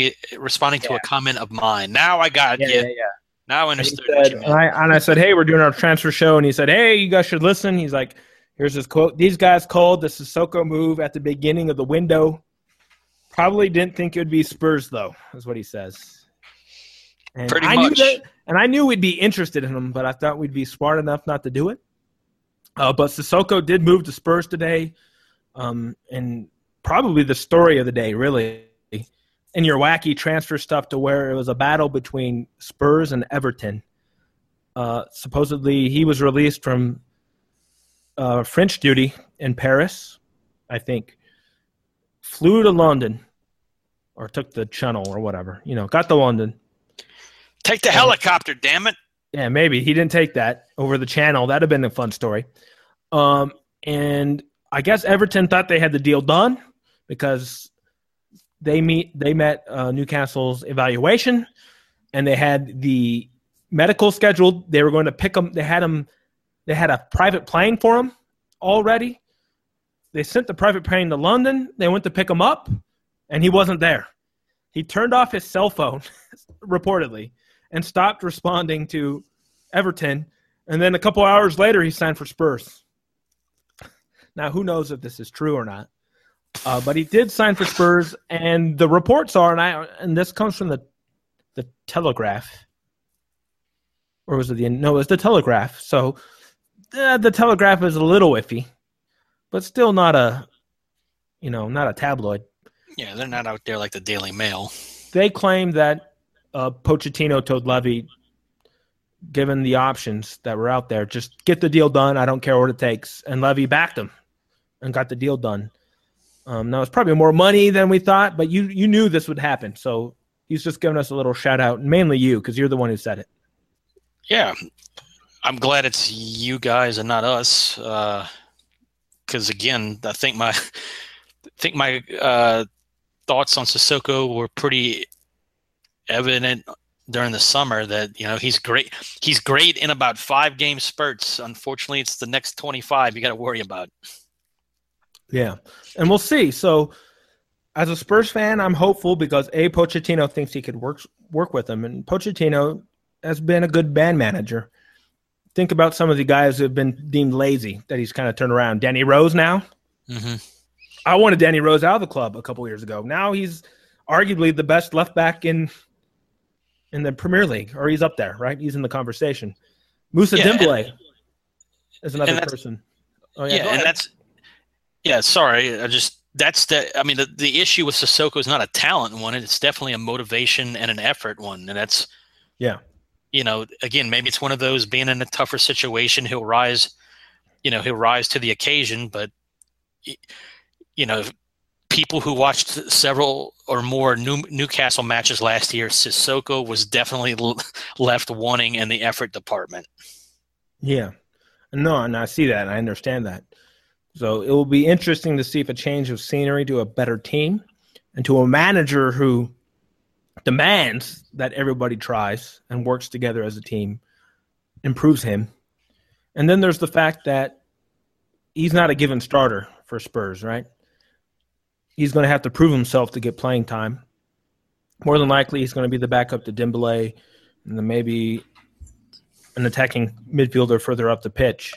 a comment of mine. Now I got it. Yeah. Now I understood. I said, hey, we're doing our transfer show, and he said, hey, you guys should listen. He's like, here's his quote: "These guys called the Sissoko move at the beginning of the window. Probably didn't think it would be Spurs, though," is what he says. And Pretty much. I knew we'd be interested in him, but I thought we'd be smart enough not to do it. But Sissoko did move to Spurs today, and probably the story of the day, really, in your wacky transfer stuff, to where it was a battle between Spurs and Everton. Supposedly, he was released from French duty in Paris, I think, flew to London, or took the channel or whatever, got to London. Take the helicopter, damn it. Yeah, maybe. He didn't take that over the channel. That'd have been a fun story. And I guess Everton thought they had the deal done because they met Newcastle's evaluation, and they had the medical scheduled. They were going to pick him. They had a private plane for him already. They sent the private plane to London. They went to pick him up, and he wasn't there. He turned off his cell phone, reportedly, and stopped responding to Everton. And then a couple hours later, he signed for Spurs. Now, who knows if this is true or not? But he did sign for Spurs, and the reports are, and this comes from the Telegraph, or was it it was the Telegraph. So the Telegraph is a little iffy, but still not a tabloid. Yeah, they're not out there like the Daily Mail. They claim that Pochettino told Levy, given the options that were out there, just get the deal done. I don't care what it takes. And Levy backed him and got the deal done. Now, it's probably more money than we thought, but you knew this would happen. So he's just giving us a little shout out, mainly you, because you're the one who said it. Yeah. I'm glad it's you guys and not us. Because, again, I think my thoughts on Sissoko were pretty evident during the summer that, he's great. He's great in about 5-game spurts. Unfortunately, it's the next 25 you got to worry about. Yeah, and we'll see. So as a Spurs fan, I'm hopeful because, Pochettino thinks he could work with him, and Pochettino has been a good band manager. Think about some of the guys who have been deemed lazy that he's kind of turned around. Danny Rose now. Mm-hmm. I wanted Danny Rose out of the club a couple years ago. Now he's arguably the best left back in the Premier League, or he's up there, right? He's in the conversation. Moussa Dembélé is another person. Oh, yeah, and that's – yeah, sorry. The issue with Sissoko is not a talent one. It's definitely a motivation and an effort one. And that's – yeah. Again, maybe it's one of those, being in a tougher situation, he'll rise to the occasion. But, people who watched several or more Newcastle matches last year, Sissoko was definitely left wanting in the effort department. Yeah. No, and I see that, and I understand that. So it will be interesting to see if a change of scenery to a better team and to a manager who demands that everybody tries and works together as a team improves him. And then there's the fact that he's not a given starter for Spurs, right? He's going to have to prove himself to get playing time. More than likely, he's going to be the backup to Dembele and then maybe an attacking midfielder further up the pitch.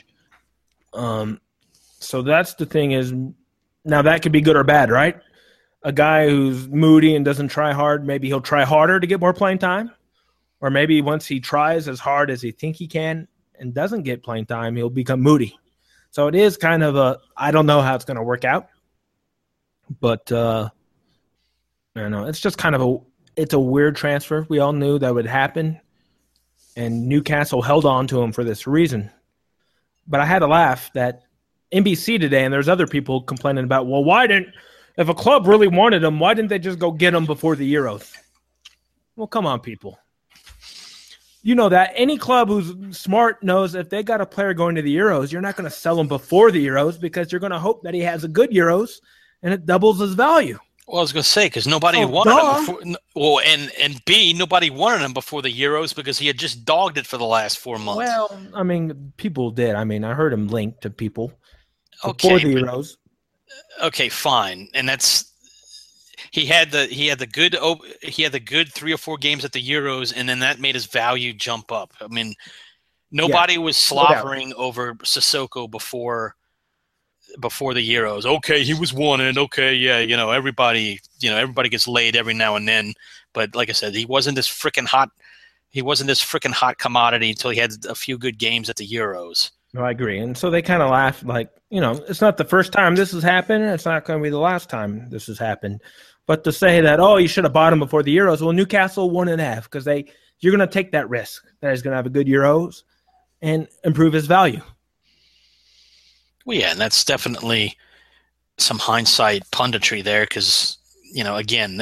So that's the thing is, now that could be good or bad, right? A guy who's moody and doesn't try hard, maybe he'll try harder to get more playing time. Or maybe once he tries as hard as he think he can and doesn't get playing time, he'll become moody. So it is kind of I don't know how it's going to work out. But, I don't know. It's just kind of it's a weird transfer. We all knew that would happen. And Newcastle held on to him for this reason. But I had to laugh that NBC today, and there's other people complaining about, well, if a club really wanted him, why didn't they just go get him before the Euros? Well, come on, people. You know that. Any club who's smart knows if they got a player going to the Euros, you're not going to sell him before the Euros because you're going to hope that he has a good Euros and it doubles his value. Well, I was going to say, because nobody wanted him before. Well, and B, nobody wanted him before the Euros because he had just dogged it for the last 4 months. Well, I mean, people did. I mean, I heard him linked to people before the Euros. Okay, fine, and that's he had the good 3 or 4 games at the Euros, and then that made his value jump up. I mean, nobody was slobbering over Sissoko before the Euros. Okay, he was wanted. Okay, yeah, everybody gets laid every now and then. But like I said, he wasn't this freaking hot commodity until he had a few good games at the Euros. No, I agree. And so they kind of laughed like, it's not the first time this has happened, and it's not going to be the last time this has happened. But to say that, you should have bought him before the Euros, well, Newcastle wouldn't have because you're going to take that risk that he's going to have a good Euros and improve his value. Well, yeah, and that's definitely some hindsight punditry there because, again,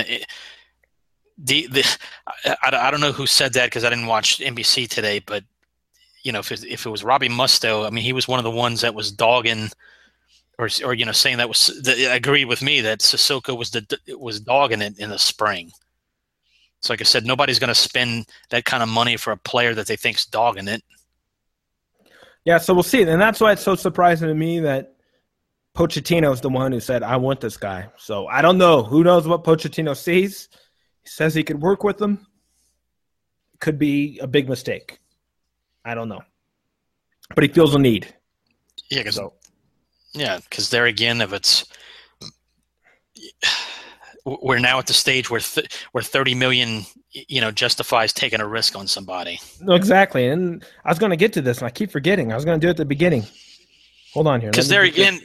I don't know who said that because I didn't watch NBC today, but, if it was Robbie Mustoe, I mean, he was one of the ones that was dogging or saying that agreed with me that Sissoko was dogging it in the spring. So like I said, nobody's going to spend that kind of money for a player that they think's dogging it. Yeah, so we'll see. And that's why it's so surprising to me that Pochettino is the one who said, I want this guy. So I don't know. Who knows what Pochettino sees? He says he could work with them. Could be a big mistake. I don't know. But he feels a need. Yeah, because there again, if it's we're now at the stage where 30 million, justifies taking a risk on somebody. No, exactly. And I was going to get to this, and I keep forgetting. I was going to do it at the beginning. Hold on here. Because there again,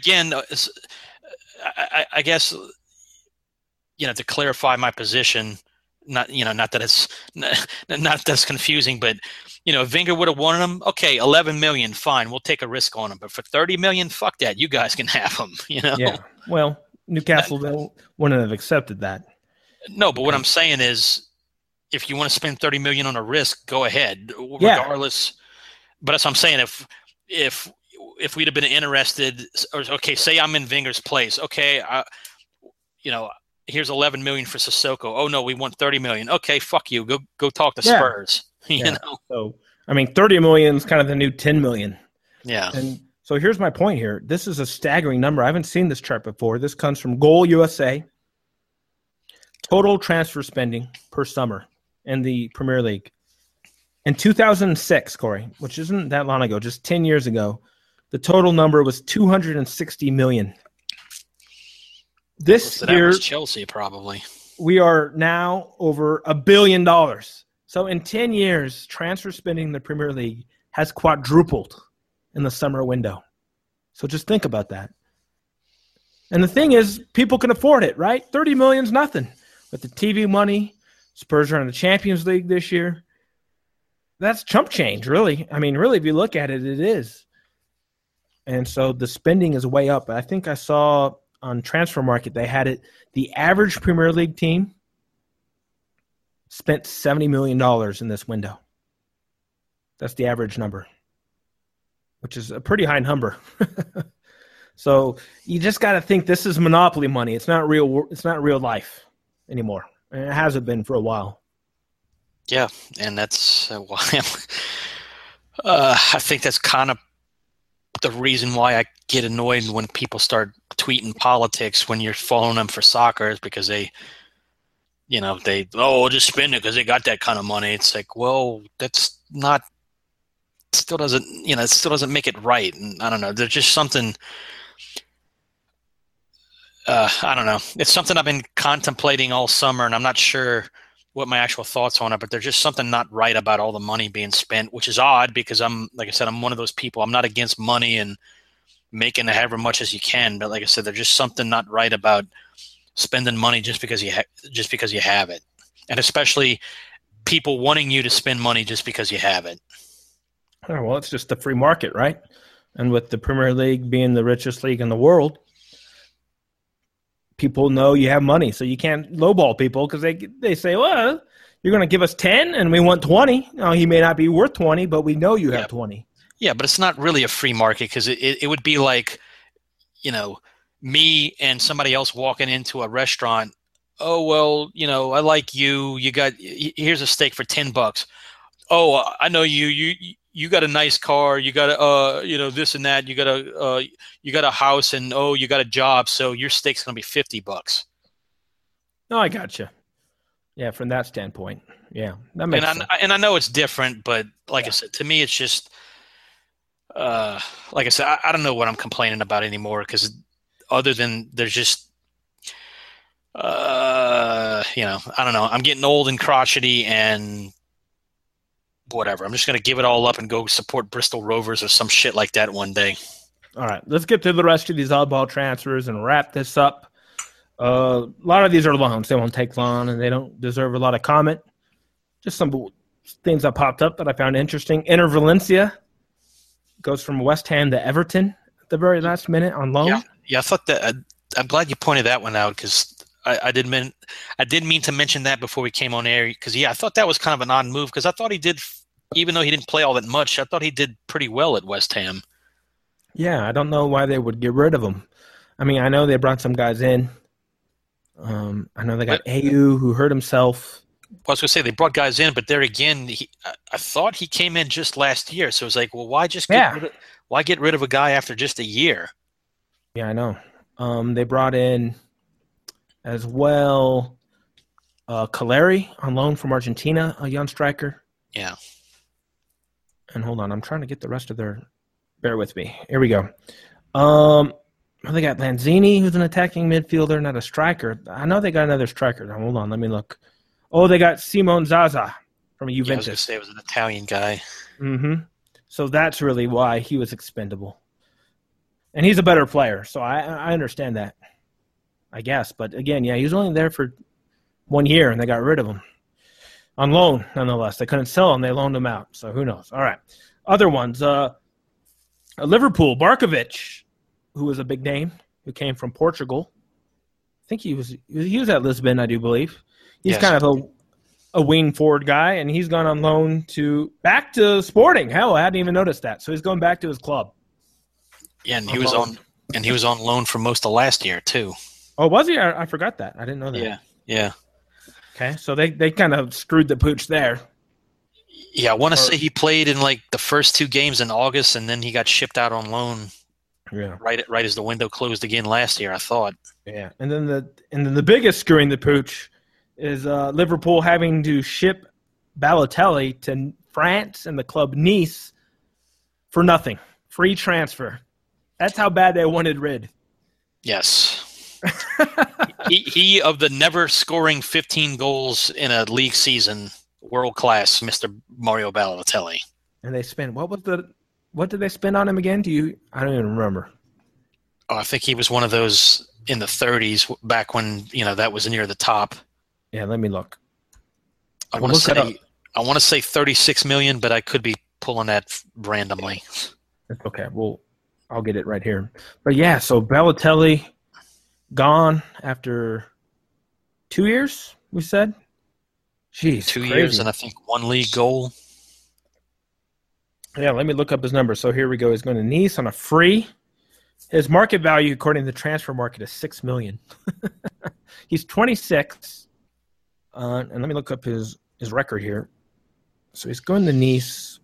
I guess, to clarify my position, not that that's confusing, but if Wenger would have wanted him, okay, 11 million, fine, we'll take a risk on him. But for 30 million, fuck that. You guys can have him. Yeah. Well, Newcastle wouldn't have accepted that. No, but what I'm saying is, if you want to spend 30 million on a risk, go ahead, regardless. Yeah. But that's what I'm saying. If we'd have been interested, or okay, say I'm in Wenger's place, okay, here's 11 million for Sissoko. Oh no, we want 30 million. Okay, fuck you. Go talk to Spurs. So, I mean, 30 million is kind of the new 10 million. Yeah. And so here's my point here. This is a staggering number. I haven't seen this chart before. This comes from Goal USA. Total transfer spending per summer in the Premier League. In 2006, Corey, which isn't that long ago, just 10 years ago, the total number was 260 million. This year, was Chelsea probably. We are now over $1 billion. So in 10 years, transfer spending in the Premier League has quadrupled in the summer window. So just think about that. And the thing is, people can afford it, right? 30 million is nothing. With the TV money, Spurs are in the Champions League this year. That's chump change, really. I mean, really, if you look at it, it is. And so the spending is way up. I think I saw on Transfer Market, they had it. The average Premier League team spent $70 million in this window. That's the average number, which is a pretty high number. So you just got to think this is monopoly money. It's not real. It's not real life anymore. And it hasn't been for a while. Yeah, and that's why I think that's kind of the reason why I get annoyed when people start tweeting politics when you're following them for soccer is because we'll just spend it because they got that kind of money. It's like, well, that's not, it still doesn't make it right. And I don't know. There's just something, I don't know. It's something I've been contemplating all summer, and I'm not sure what my actual thoughts on it, but there's just something not right about all the money being spent, which is odd because like I said, I'm one of those people. I'm not against money and making however much as you can, but like I said, there's just something not right about spending money just because you have it, and especially people wanting you to spend money just because you have it. Oh, well, it's just the free market, right? And with the Premier League being the richest league in the world, people know you have money, so you can't lowball people because they say, well, you're going to give us 10 and we want 20. Now, he may not be worth 20, but we know you have 20. Yeah, but it's not really a free market because it would be like, me and somebody else walking into a restaurant. Oh, well, I like you. Here's a steak for $10. Oh, I know you got a nice car. You got this and that. You got a house, and you got a job. So your steak's gonna be $50. No, I gotcha. Yeah, from that standpoint, yeah, that makes sense. And I know it's different, but like I said, to me, it's just like I said, I don't know what I'm complaining about anymore because other than there's just I don't know. I'm getting old and crotchety and whatever. I'm just going to give it all up and go support Bristol Rovers or some shit like that one day. All right, let's get to the rest of these oddball transfers and wrap this up. A lot of these are loans. They won't take long, and they don't deserve a lot of comment. Just some things that popped up that I found interesting. Enter Valencia. Goes from West Ham to Everton at the very last minute on loan. Yeah, I thought that. I'm glad you pointed that one out because I did mean to mention that before we came on air because I thought that was kind of an odd move because I thought he did, even though he didn't play all that much, I thought he did pretty well at West Ham. Yeah, I don't know why they would get rid of him. I mean, I know they brought some guys in. I know they got Ayew who hurt himself. I was going to say they brought guys in, but there again, I thought he came in just last year. So it's like, well, why get rid of a guy after just a year? Yeah, I know. They brought in as well Caleri on loan from Argentina, a young striker. Yeah. And hold on, I'm trying to get the rest of their – bear with me. Here we go. They got Lanzini, who's an attacking midfielder, not a striker. I know they got another striker. Now, hold on, let me look. Oh, they got Simone Zaza from Juventus. Yeah, I was going to say it was an Italian guy. Mm-hmm. So that's really why he was expendable. And he's a better player, so I understand that, I guess. But, again, he was only there for 1 year, and they got rid of him. On loan, nonetheless. They couldn't sell him. They loaned him out, so who knows. All right. Other ones. Liverpool, Barkovic, who was a big name, who came from Portugal. I think he was at Lisbon, I do believe. He's kind of a wing forward guy, and he's gone on loan back to Sporting. Hell, I hadn't even noticed that. So he's going back to his club. Yeah, and he was on loan for most of last year too. Oh, was he? I forgot that. I didn't know that. Yeah. Okay, so they kind of screwed the pooch there. Yeah, I want to say he played in like the first 2 games in August, and then he got shipped out on loan. Yeah, right as the window closed again last year, I thought. Yeah, and then the biggest screwing the pooch is Liverpool having to ship Balotelli to France and the club Nice for nothing, free transfer. That's how bad they wanted rid. Yes. he of the never scoring 15 goals in a league season, world class, Mr. Mario Balotelli. And they spent what did they spend on him again? I don't even remember. Oh, I think he was one of those in the 30s back when that was near the top. Yeah, let me look. I want to say 36 million, but I could be pulling that randomly. Okay, well, I'll get it right here. But yeah, so Balotelli gone after 2 years, we said? Jeez, 2 crazy. years and I think 1 league goal. Yeah, let me look up his number. So here we go. He's going to Nice on a free. His market value, according to the transfer market, is $6 million. He's 26, and let me look up his record here. So he's going to Nice,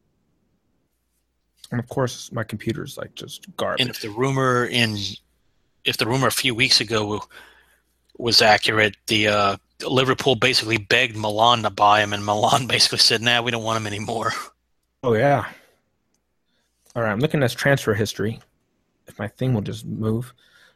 and of course, my computer's like just garbage. And if the rumor a few weeks ago was accurate, the Liverpool basically begged Milan to buy him, and Milan basically said, "Nah, we don't want him anymore." Oh yeah. All right, I'm looking at his transfer history. If my thing will just move,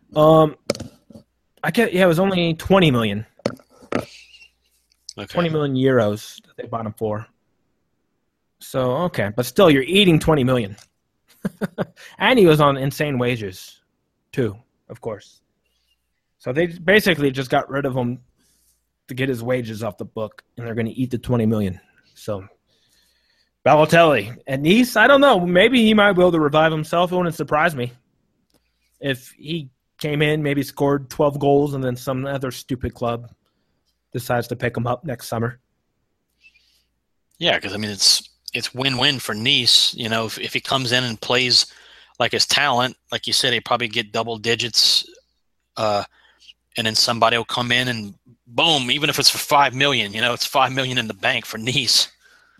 it was only 20 million. Okay. 20 million euros that they bought him for. So okay, but still, you're eating 20 million. And he was on insane wages, too, of course. So they basically just got rid of him to get his wages off the book, and they're going to eat the 20 million. So Balotelli at Nice, I don't know. Maybe he might be able to revive himself. It wouldn't surprise me if he came in, maybe scored 12 goals, and then some other stupid club decides to pick him up next summer. Yeah, because I mean it's win-win for Nice. You know, if he comes in and plays like his talent, like you said, he'd probably get double digits, and then somebody will come in and boom, even if it's for $5 million, you know, it's $5 million in the bank for Nice.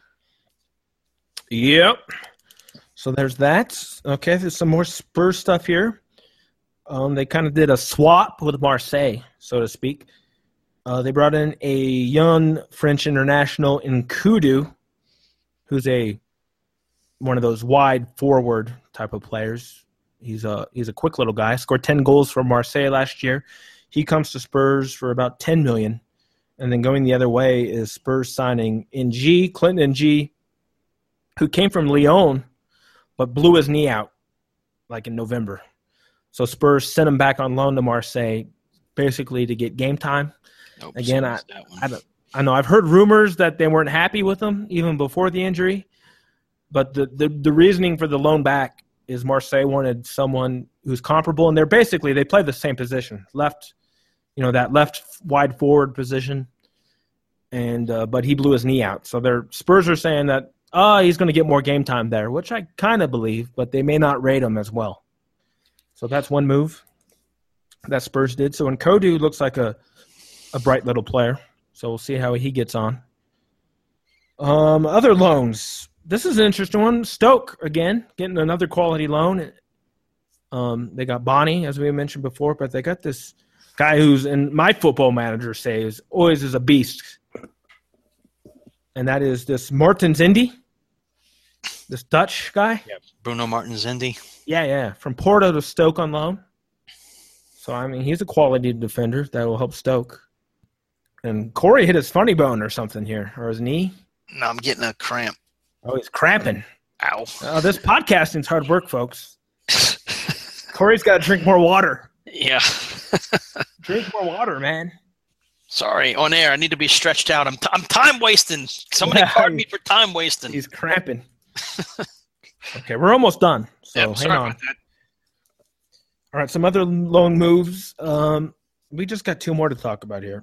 Yep. So there's that. Okay, there's some more Spurs stuff here. They kind of did a swap with Marseille, so to speak. They brought in a young French international in Kudu, who's one of those wide forward type of players. He's a quick little guy. Scored 10 goals for Marseille last year. He comes to Spurs for about $10 million. And then going the other way is Spurs signing Clinton Ng, who came from Lyon but blew his knee out like in November. So Spurs sent him back on loan to Marseille basically to get game time. Nope, Again, I know I've heard rumors that they weren't happy with him even before the injury, but the reasoning for the loan back is Marseille wanted someone who's comparable, and they play the same position, left, that left wide forward position, and but he blew his knee out. So their Spurs are saying that he's going to get more game time there, which I kind of believe, but they may not rate him as well. So that's one move that Spurs did. So Nkodu looks like a bright little player. So we'll see how he gets on. Other loans. This is an interesting one. Stoke, again, getting another quality loan. They got Bonnie, as we mentioned before, but they got this guy who's, in my football manager says, always is a beast. And that is this Martins Indy, this Dutch guy. Yeah, Bruno Martins Indy. Yeah, from Porto to Stoke on loan. So, I mean, he's a quality defender that will help Stoke. And Corey hit his funny bone or something here, or his knee. No, I'm getting a cramp. Oh, he's cramping. Ow. This podcasting's hard work, folks. Corey's got to drink more water. Yeah. Drink more water, man. Sorry, on air. I need to be stretched out. I'm time wasting. Somebody card me for time wasting. He's cramping. Okay, we're almost done. So hang sorry on. about that. All right, some other loan moves. We just got two more to talk about here.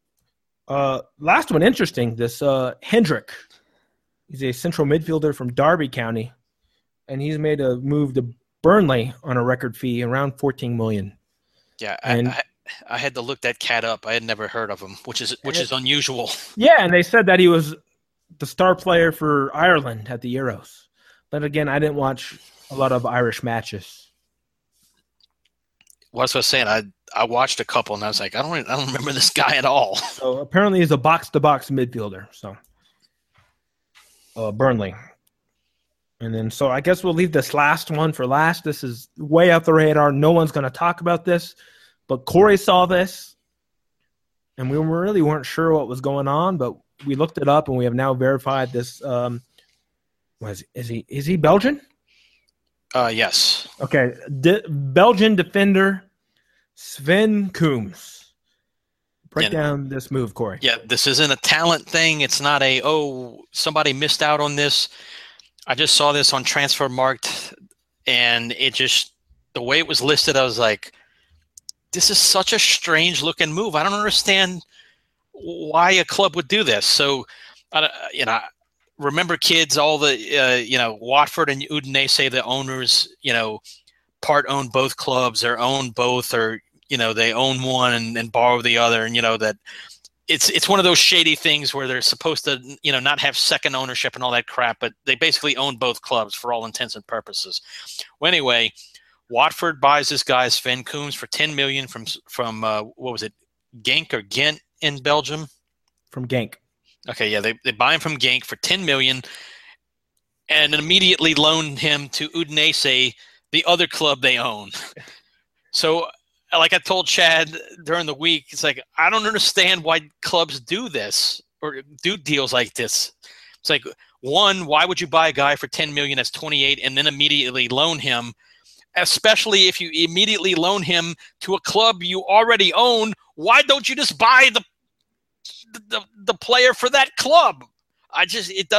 Last one, interesting. This Hendrick. He's a central midfielder from Derby County, and he's made a move to Burnley on a record fee, around $14 million. Yeah, I had to look that cat up. I had never heard of him, which is unusual. Yeah, and they said that he was the star player for Ireland at the Euros. But again, I didn't watch a lot of Irish matches. What was I saying? I watched a couple, and I was like, I don't remember this guy at all. So apparently he's a box-to-box midfielder. So Burnley. And then, so I guess we'll leave this last one for last. This is way off the radar. No one's going to talk about this. But Corey saw this, and we really weren't sure what was going on, but we looked it up, and we have now verified this. Is he Belgian? Yes. Okay. Belgian defender Sven Coombs. Break down this move, Corey. Yeah, this isn't a talent thing. It's not somebody missed out on this. I just saw this on Transfermarkt, and the way it was listed, I was like, this is such a strange looking move. I don't understand why a club would do this. So, remember, kids, all the Watford and Udinese, the owners, part own both clubs or own both, or they own one and borrow the other, and that it's one of those shady things where they're supposed to not have second ownership and all that crap, but they basically own both clubs for all intents and purposes. Well, anyway, Watford buys this guy Sven Kuhns for 10 million from what was it, Genk or Ghent in Belgium? From Genk. Okay, yeah, they buy him from Genk for 10 million and immediately loan him to Udinese, the other club they own. So, like I told Chad during the week, it's like, I don't understand why clubs do this or do deals like this. It's like, one, why would you buy a guy for 10 million that's 28 and then immediately loan him, especially if you immediately loan him to a club you already own? Why don't you just buy the player for that club? It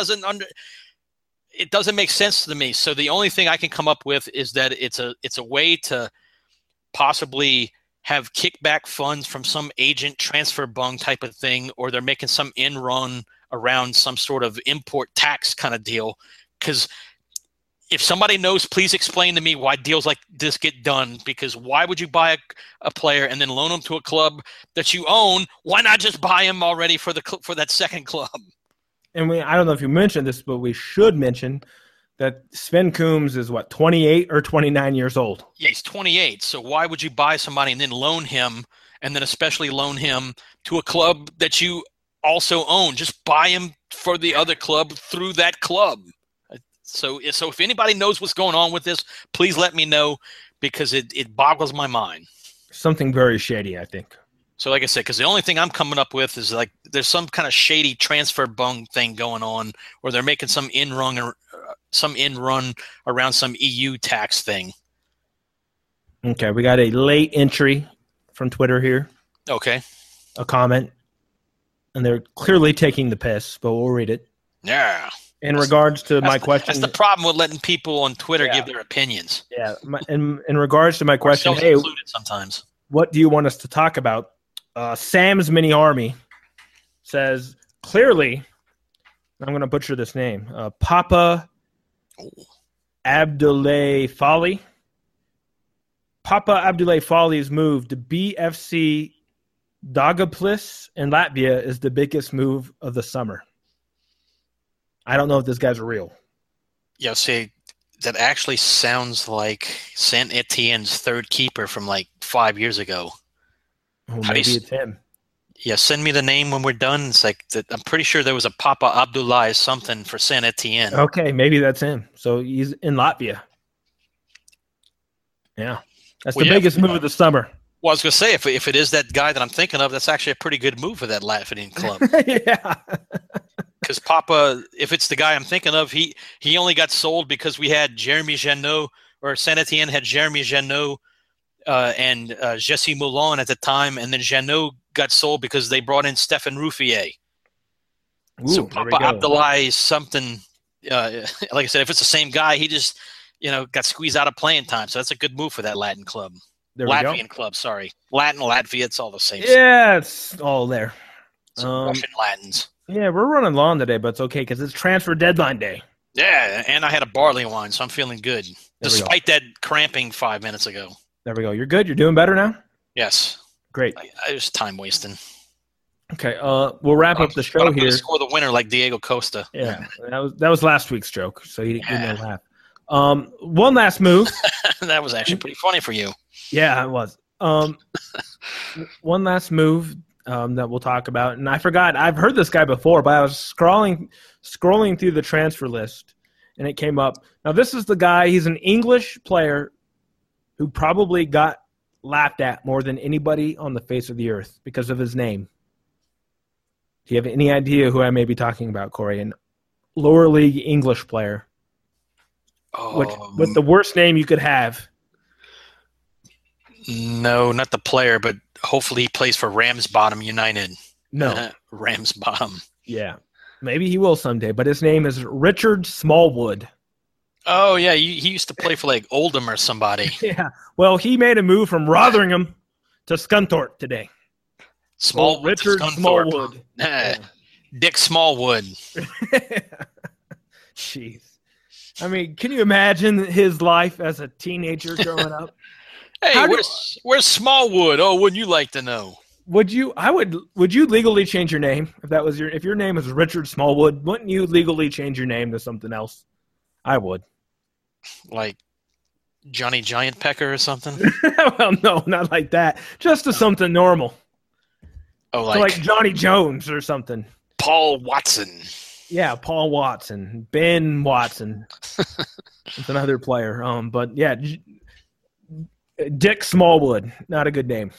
doesn't make sense to me. So the only thing I can come up with is that it's a way to possibly have kickback funds from some agent transfer bung type of thing, or they're making some in run around some sort of import tax kind of deal. Because if somebody knows, please explain to me why deals like this get done. Because why would you buy a player and then loan him to a club that you own? Why not just buy him already for that second club? And I don't know if you mentioned this, but we should mention that Sven Kuhns is 28 or 29 years old. Yeah, he's 28. So why would you buy somebody and then loan him, and then especially loan him to a club that you also own? Just buy him for the other club through that club. So if anybody knows what's going on with this, please let me know, because it boggles my mind. Something very shady, I think. So like I said, because the only thing I'm coming up with is like there's some kind of shady transfer bung thing going on, where they're making some in run around some EU tax thing. Okay, we got a late entry from Twitter here. Okay. A comment. And they're clearly taking the piss, but we'll read it. Yeah. In regards to my question. That's the problem with letting people on Twitter give their opinions. Yeah. In regards to my question, hey, sometimes. What do you want us to talk about? Sam's Mini Army says, clearly, I'm going to butcher this name, Papa Abdoulaye Fali. Papa Abdoulaye Fali's move to BFC Daugavpils in Latvia is the biggest move of the summer. I don't know if this guy's real. Yeah, see, that actually sounds like Saint Etienne's third keeper from like 5 years ago. Oh, maybe it's him. Yeah, send me the name when we're done. It's like I'm pretty sure there was a Papa Abdoulaye something for Saint Etienne. Okay, maybe that's him. So he's in Latvia. Yeah, that's the biggest move of the summer. Well, I was going to say, if it is that guy that I'm thinking of, that's actually a pretty good move for that Latvian club. Yeah. Because Papa, if it's the guy I'm thinking of, he only got sold because we had Jeremy Janot, or Saint Etienne had Jeremy Janot and Jesse Moulin at the time, and then Janot got sold because they brought in Stefan Ruffier. So Papa Abdoulaye is something, like I said, if it's the same guy, he just got squeezed out of playing time. So that's a good move for that Latin club. Latvian club, sorry. Latin, Latvia, it's all the same. Yeah, it's all there. Russian Latins. Yeah, we're running long today, but it's okay because it's transfer deadline day. Yeah, and I had a barley wine, so I'm feeling good. Despite that cramping 5 minutes ago. There we go. You're good? You're doing better now? Yes. Great. I was time wasting. Okay, we'll wrap up the show I'm here. Gonna score the winner like Diego Costa. Yeah, that was last week's joke, so you didn't laugh. One last move. That was actually pretty funny for you. Yeah, it was. One last move that we'll talk about, and I forgot. I've heard this guy before, but I was scrolling through the transfer list, and it came up. Now, this is the guy. He's an English player who probably got laughed at more than anybody on the face of the earth because of his name. Do you have any idea who I may be talking about, Corey? An lower league English player. With the worst name you could have. No, not the player, but hopefully he plays for Ramsbottom United. No. Ramsbottom. Yeah. Maybe he will someday, but his name is Richard Smallwood. Oh, yeah. He used to play for like Oldham or somebody. Yeah. Well, he made a move from Rotherham to Scunthorpe today. Richard Smallwood. Dick Smallwood. Jeez. I mean, can you imagine his life as a teenager growing up? Hey, where's Smallwood? Oh, wouldn't you like to know? Would you legally change your name if your name is Richard Smallwood? Wouldn't you legally change your name to something else? I would. Like Johnny Giant Pecker or something? Well, no, not like that. Just to something normal. Oh, like Johnny Jones or something. Paul Watson. Yeah, Paul Watson. Ben Watson. It's another player. But yeah, Dick Smallwood. Not a good name.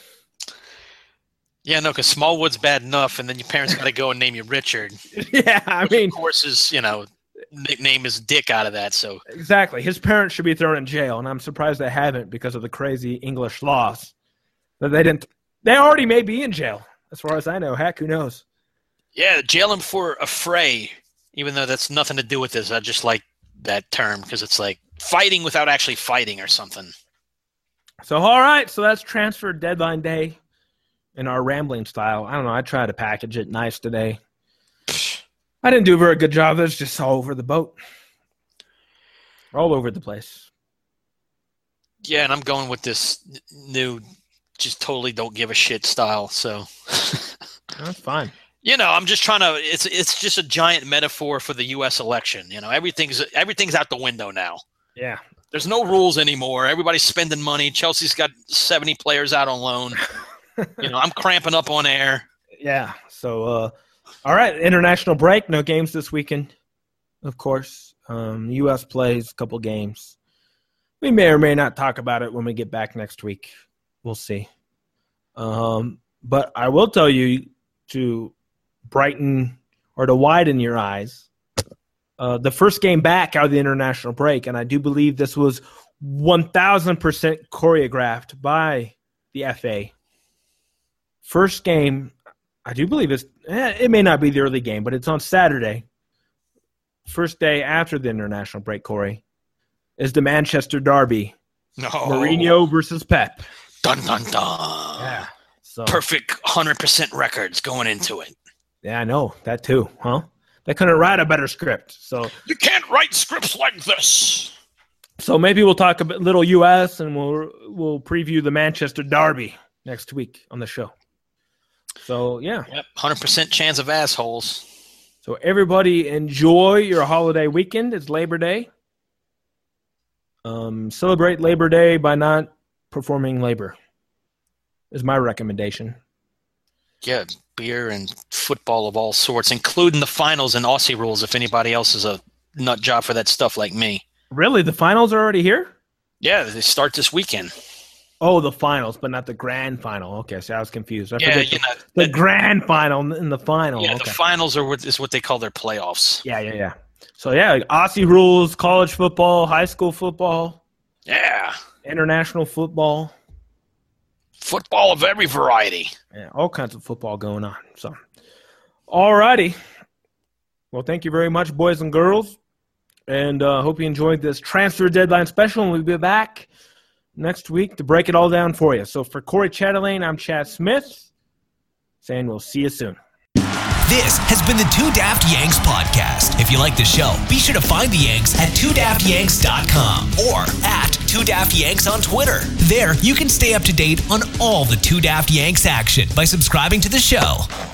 Yeah, no, because Smallwood's bad enough, and then your parents got to go and name you Richard. Yeah, I mean, of course, his nickname is Dick out of that. So exactly, his parents should be thrown in jail, and I'm surprised they haven't because of the crazy English laws that they didn't. They already may be in jail, as far as I know. Heck, who knows? Yeah, jail him for a fray, even though that's nothing to do with this. I just like that term because it's like fighting without actually fighting or something. So all right, so that's transfer deadline day. In our rambling style. I don't know. I tried to package it nice today. I didn't do a very good job. It's just all over the boat. All over the place. Yeah, and I'm going with this new just totally don't give a shit style. So that's fine. I'm just trying to it's just a giant metaphor for the US election. Everything's out the window now. Yeah. There's no rules anymore. Everybody's spending money. Chelsea's got 70 players out on loan. I'm cramping up on air. Yeah. So, all right. International break. No games this weekend, of course. U.S. plays a couple games. We may or may not talk about it when we get back next week. We'll see. But I will tell you to brighten or to widen your eyes. The first game back out of the international break, and I do believe this was 1,000% choreographed by the FA. First game, I do believe it may not be the early game, but it's on Saturday. First day after the international break, Corey, is the Manchester Derby. No. Mourinho versus Pep. Dun, dun, dun. Yeah. So, perfect 100% records going into it. Yeah, I know. That too, huh? They couldn't write a better script. So you can't write scripts like this. So maybe we'll talk a little U.S. and we'll preview the Manchester Derby next week on the show. So, yeah. Yep, 100% chance of assholes. So, everybody enjoy your holiday weekend. It's Labor Day. Celebrate Labor Day by not performing labor is my recommendation. Yeah, beer and football of all sorts, including the finals and Aussie rules if anybody else is a nut job for that stuff like me. Really? The finals are already here? Yeah, they start this weekend. Oh, the finals, but not the grand final. Okay, so I was confused. The grand final and the final. Yeah, okay. The finals is what they call their playoffs. Yeah. So, yeah, Aussie rules, college football, high school football. Yeah. International football. Football of every variety. Yeah, all kinds of football going on. So, all righty. Well, thank you very much, boys and girls. And hope you enjoyed this transfer deadline special. And we'll be back next week to break it all down for you. So for Corey Chatelain, I'm Chad Smith, saying we'll see you soon. This has been the Two Daft Yanks podcast. If you like the show, be sure to find the Yanks at twodaftyanks.com or at Two Daft Yanks on Twitter. There, you can stay up to date on all the Two Daft Yanks action by subscribing to the show.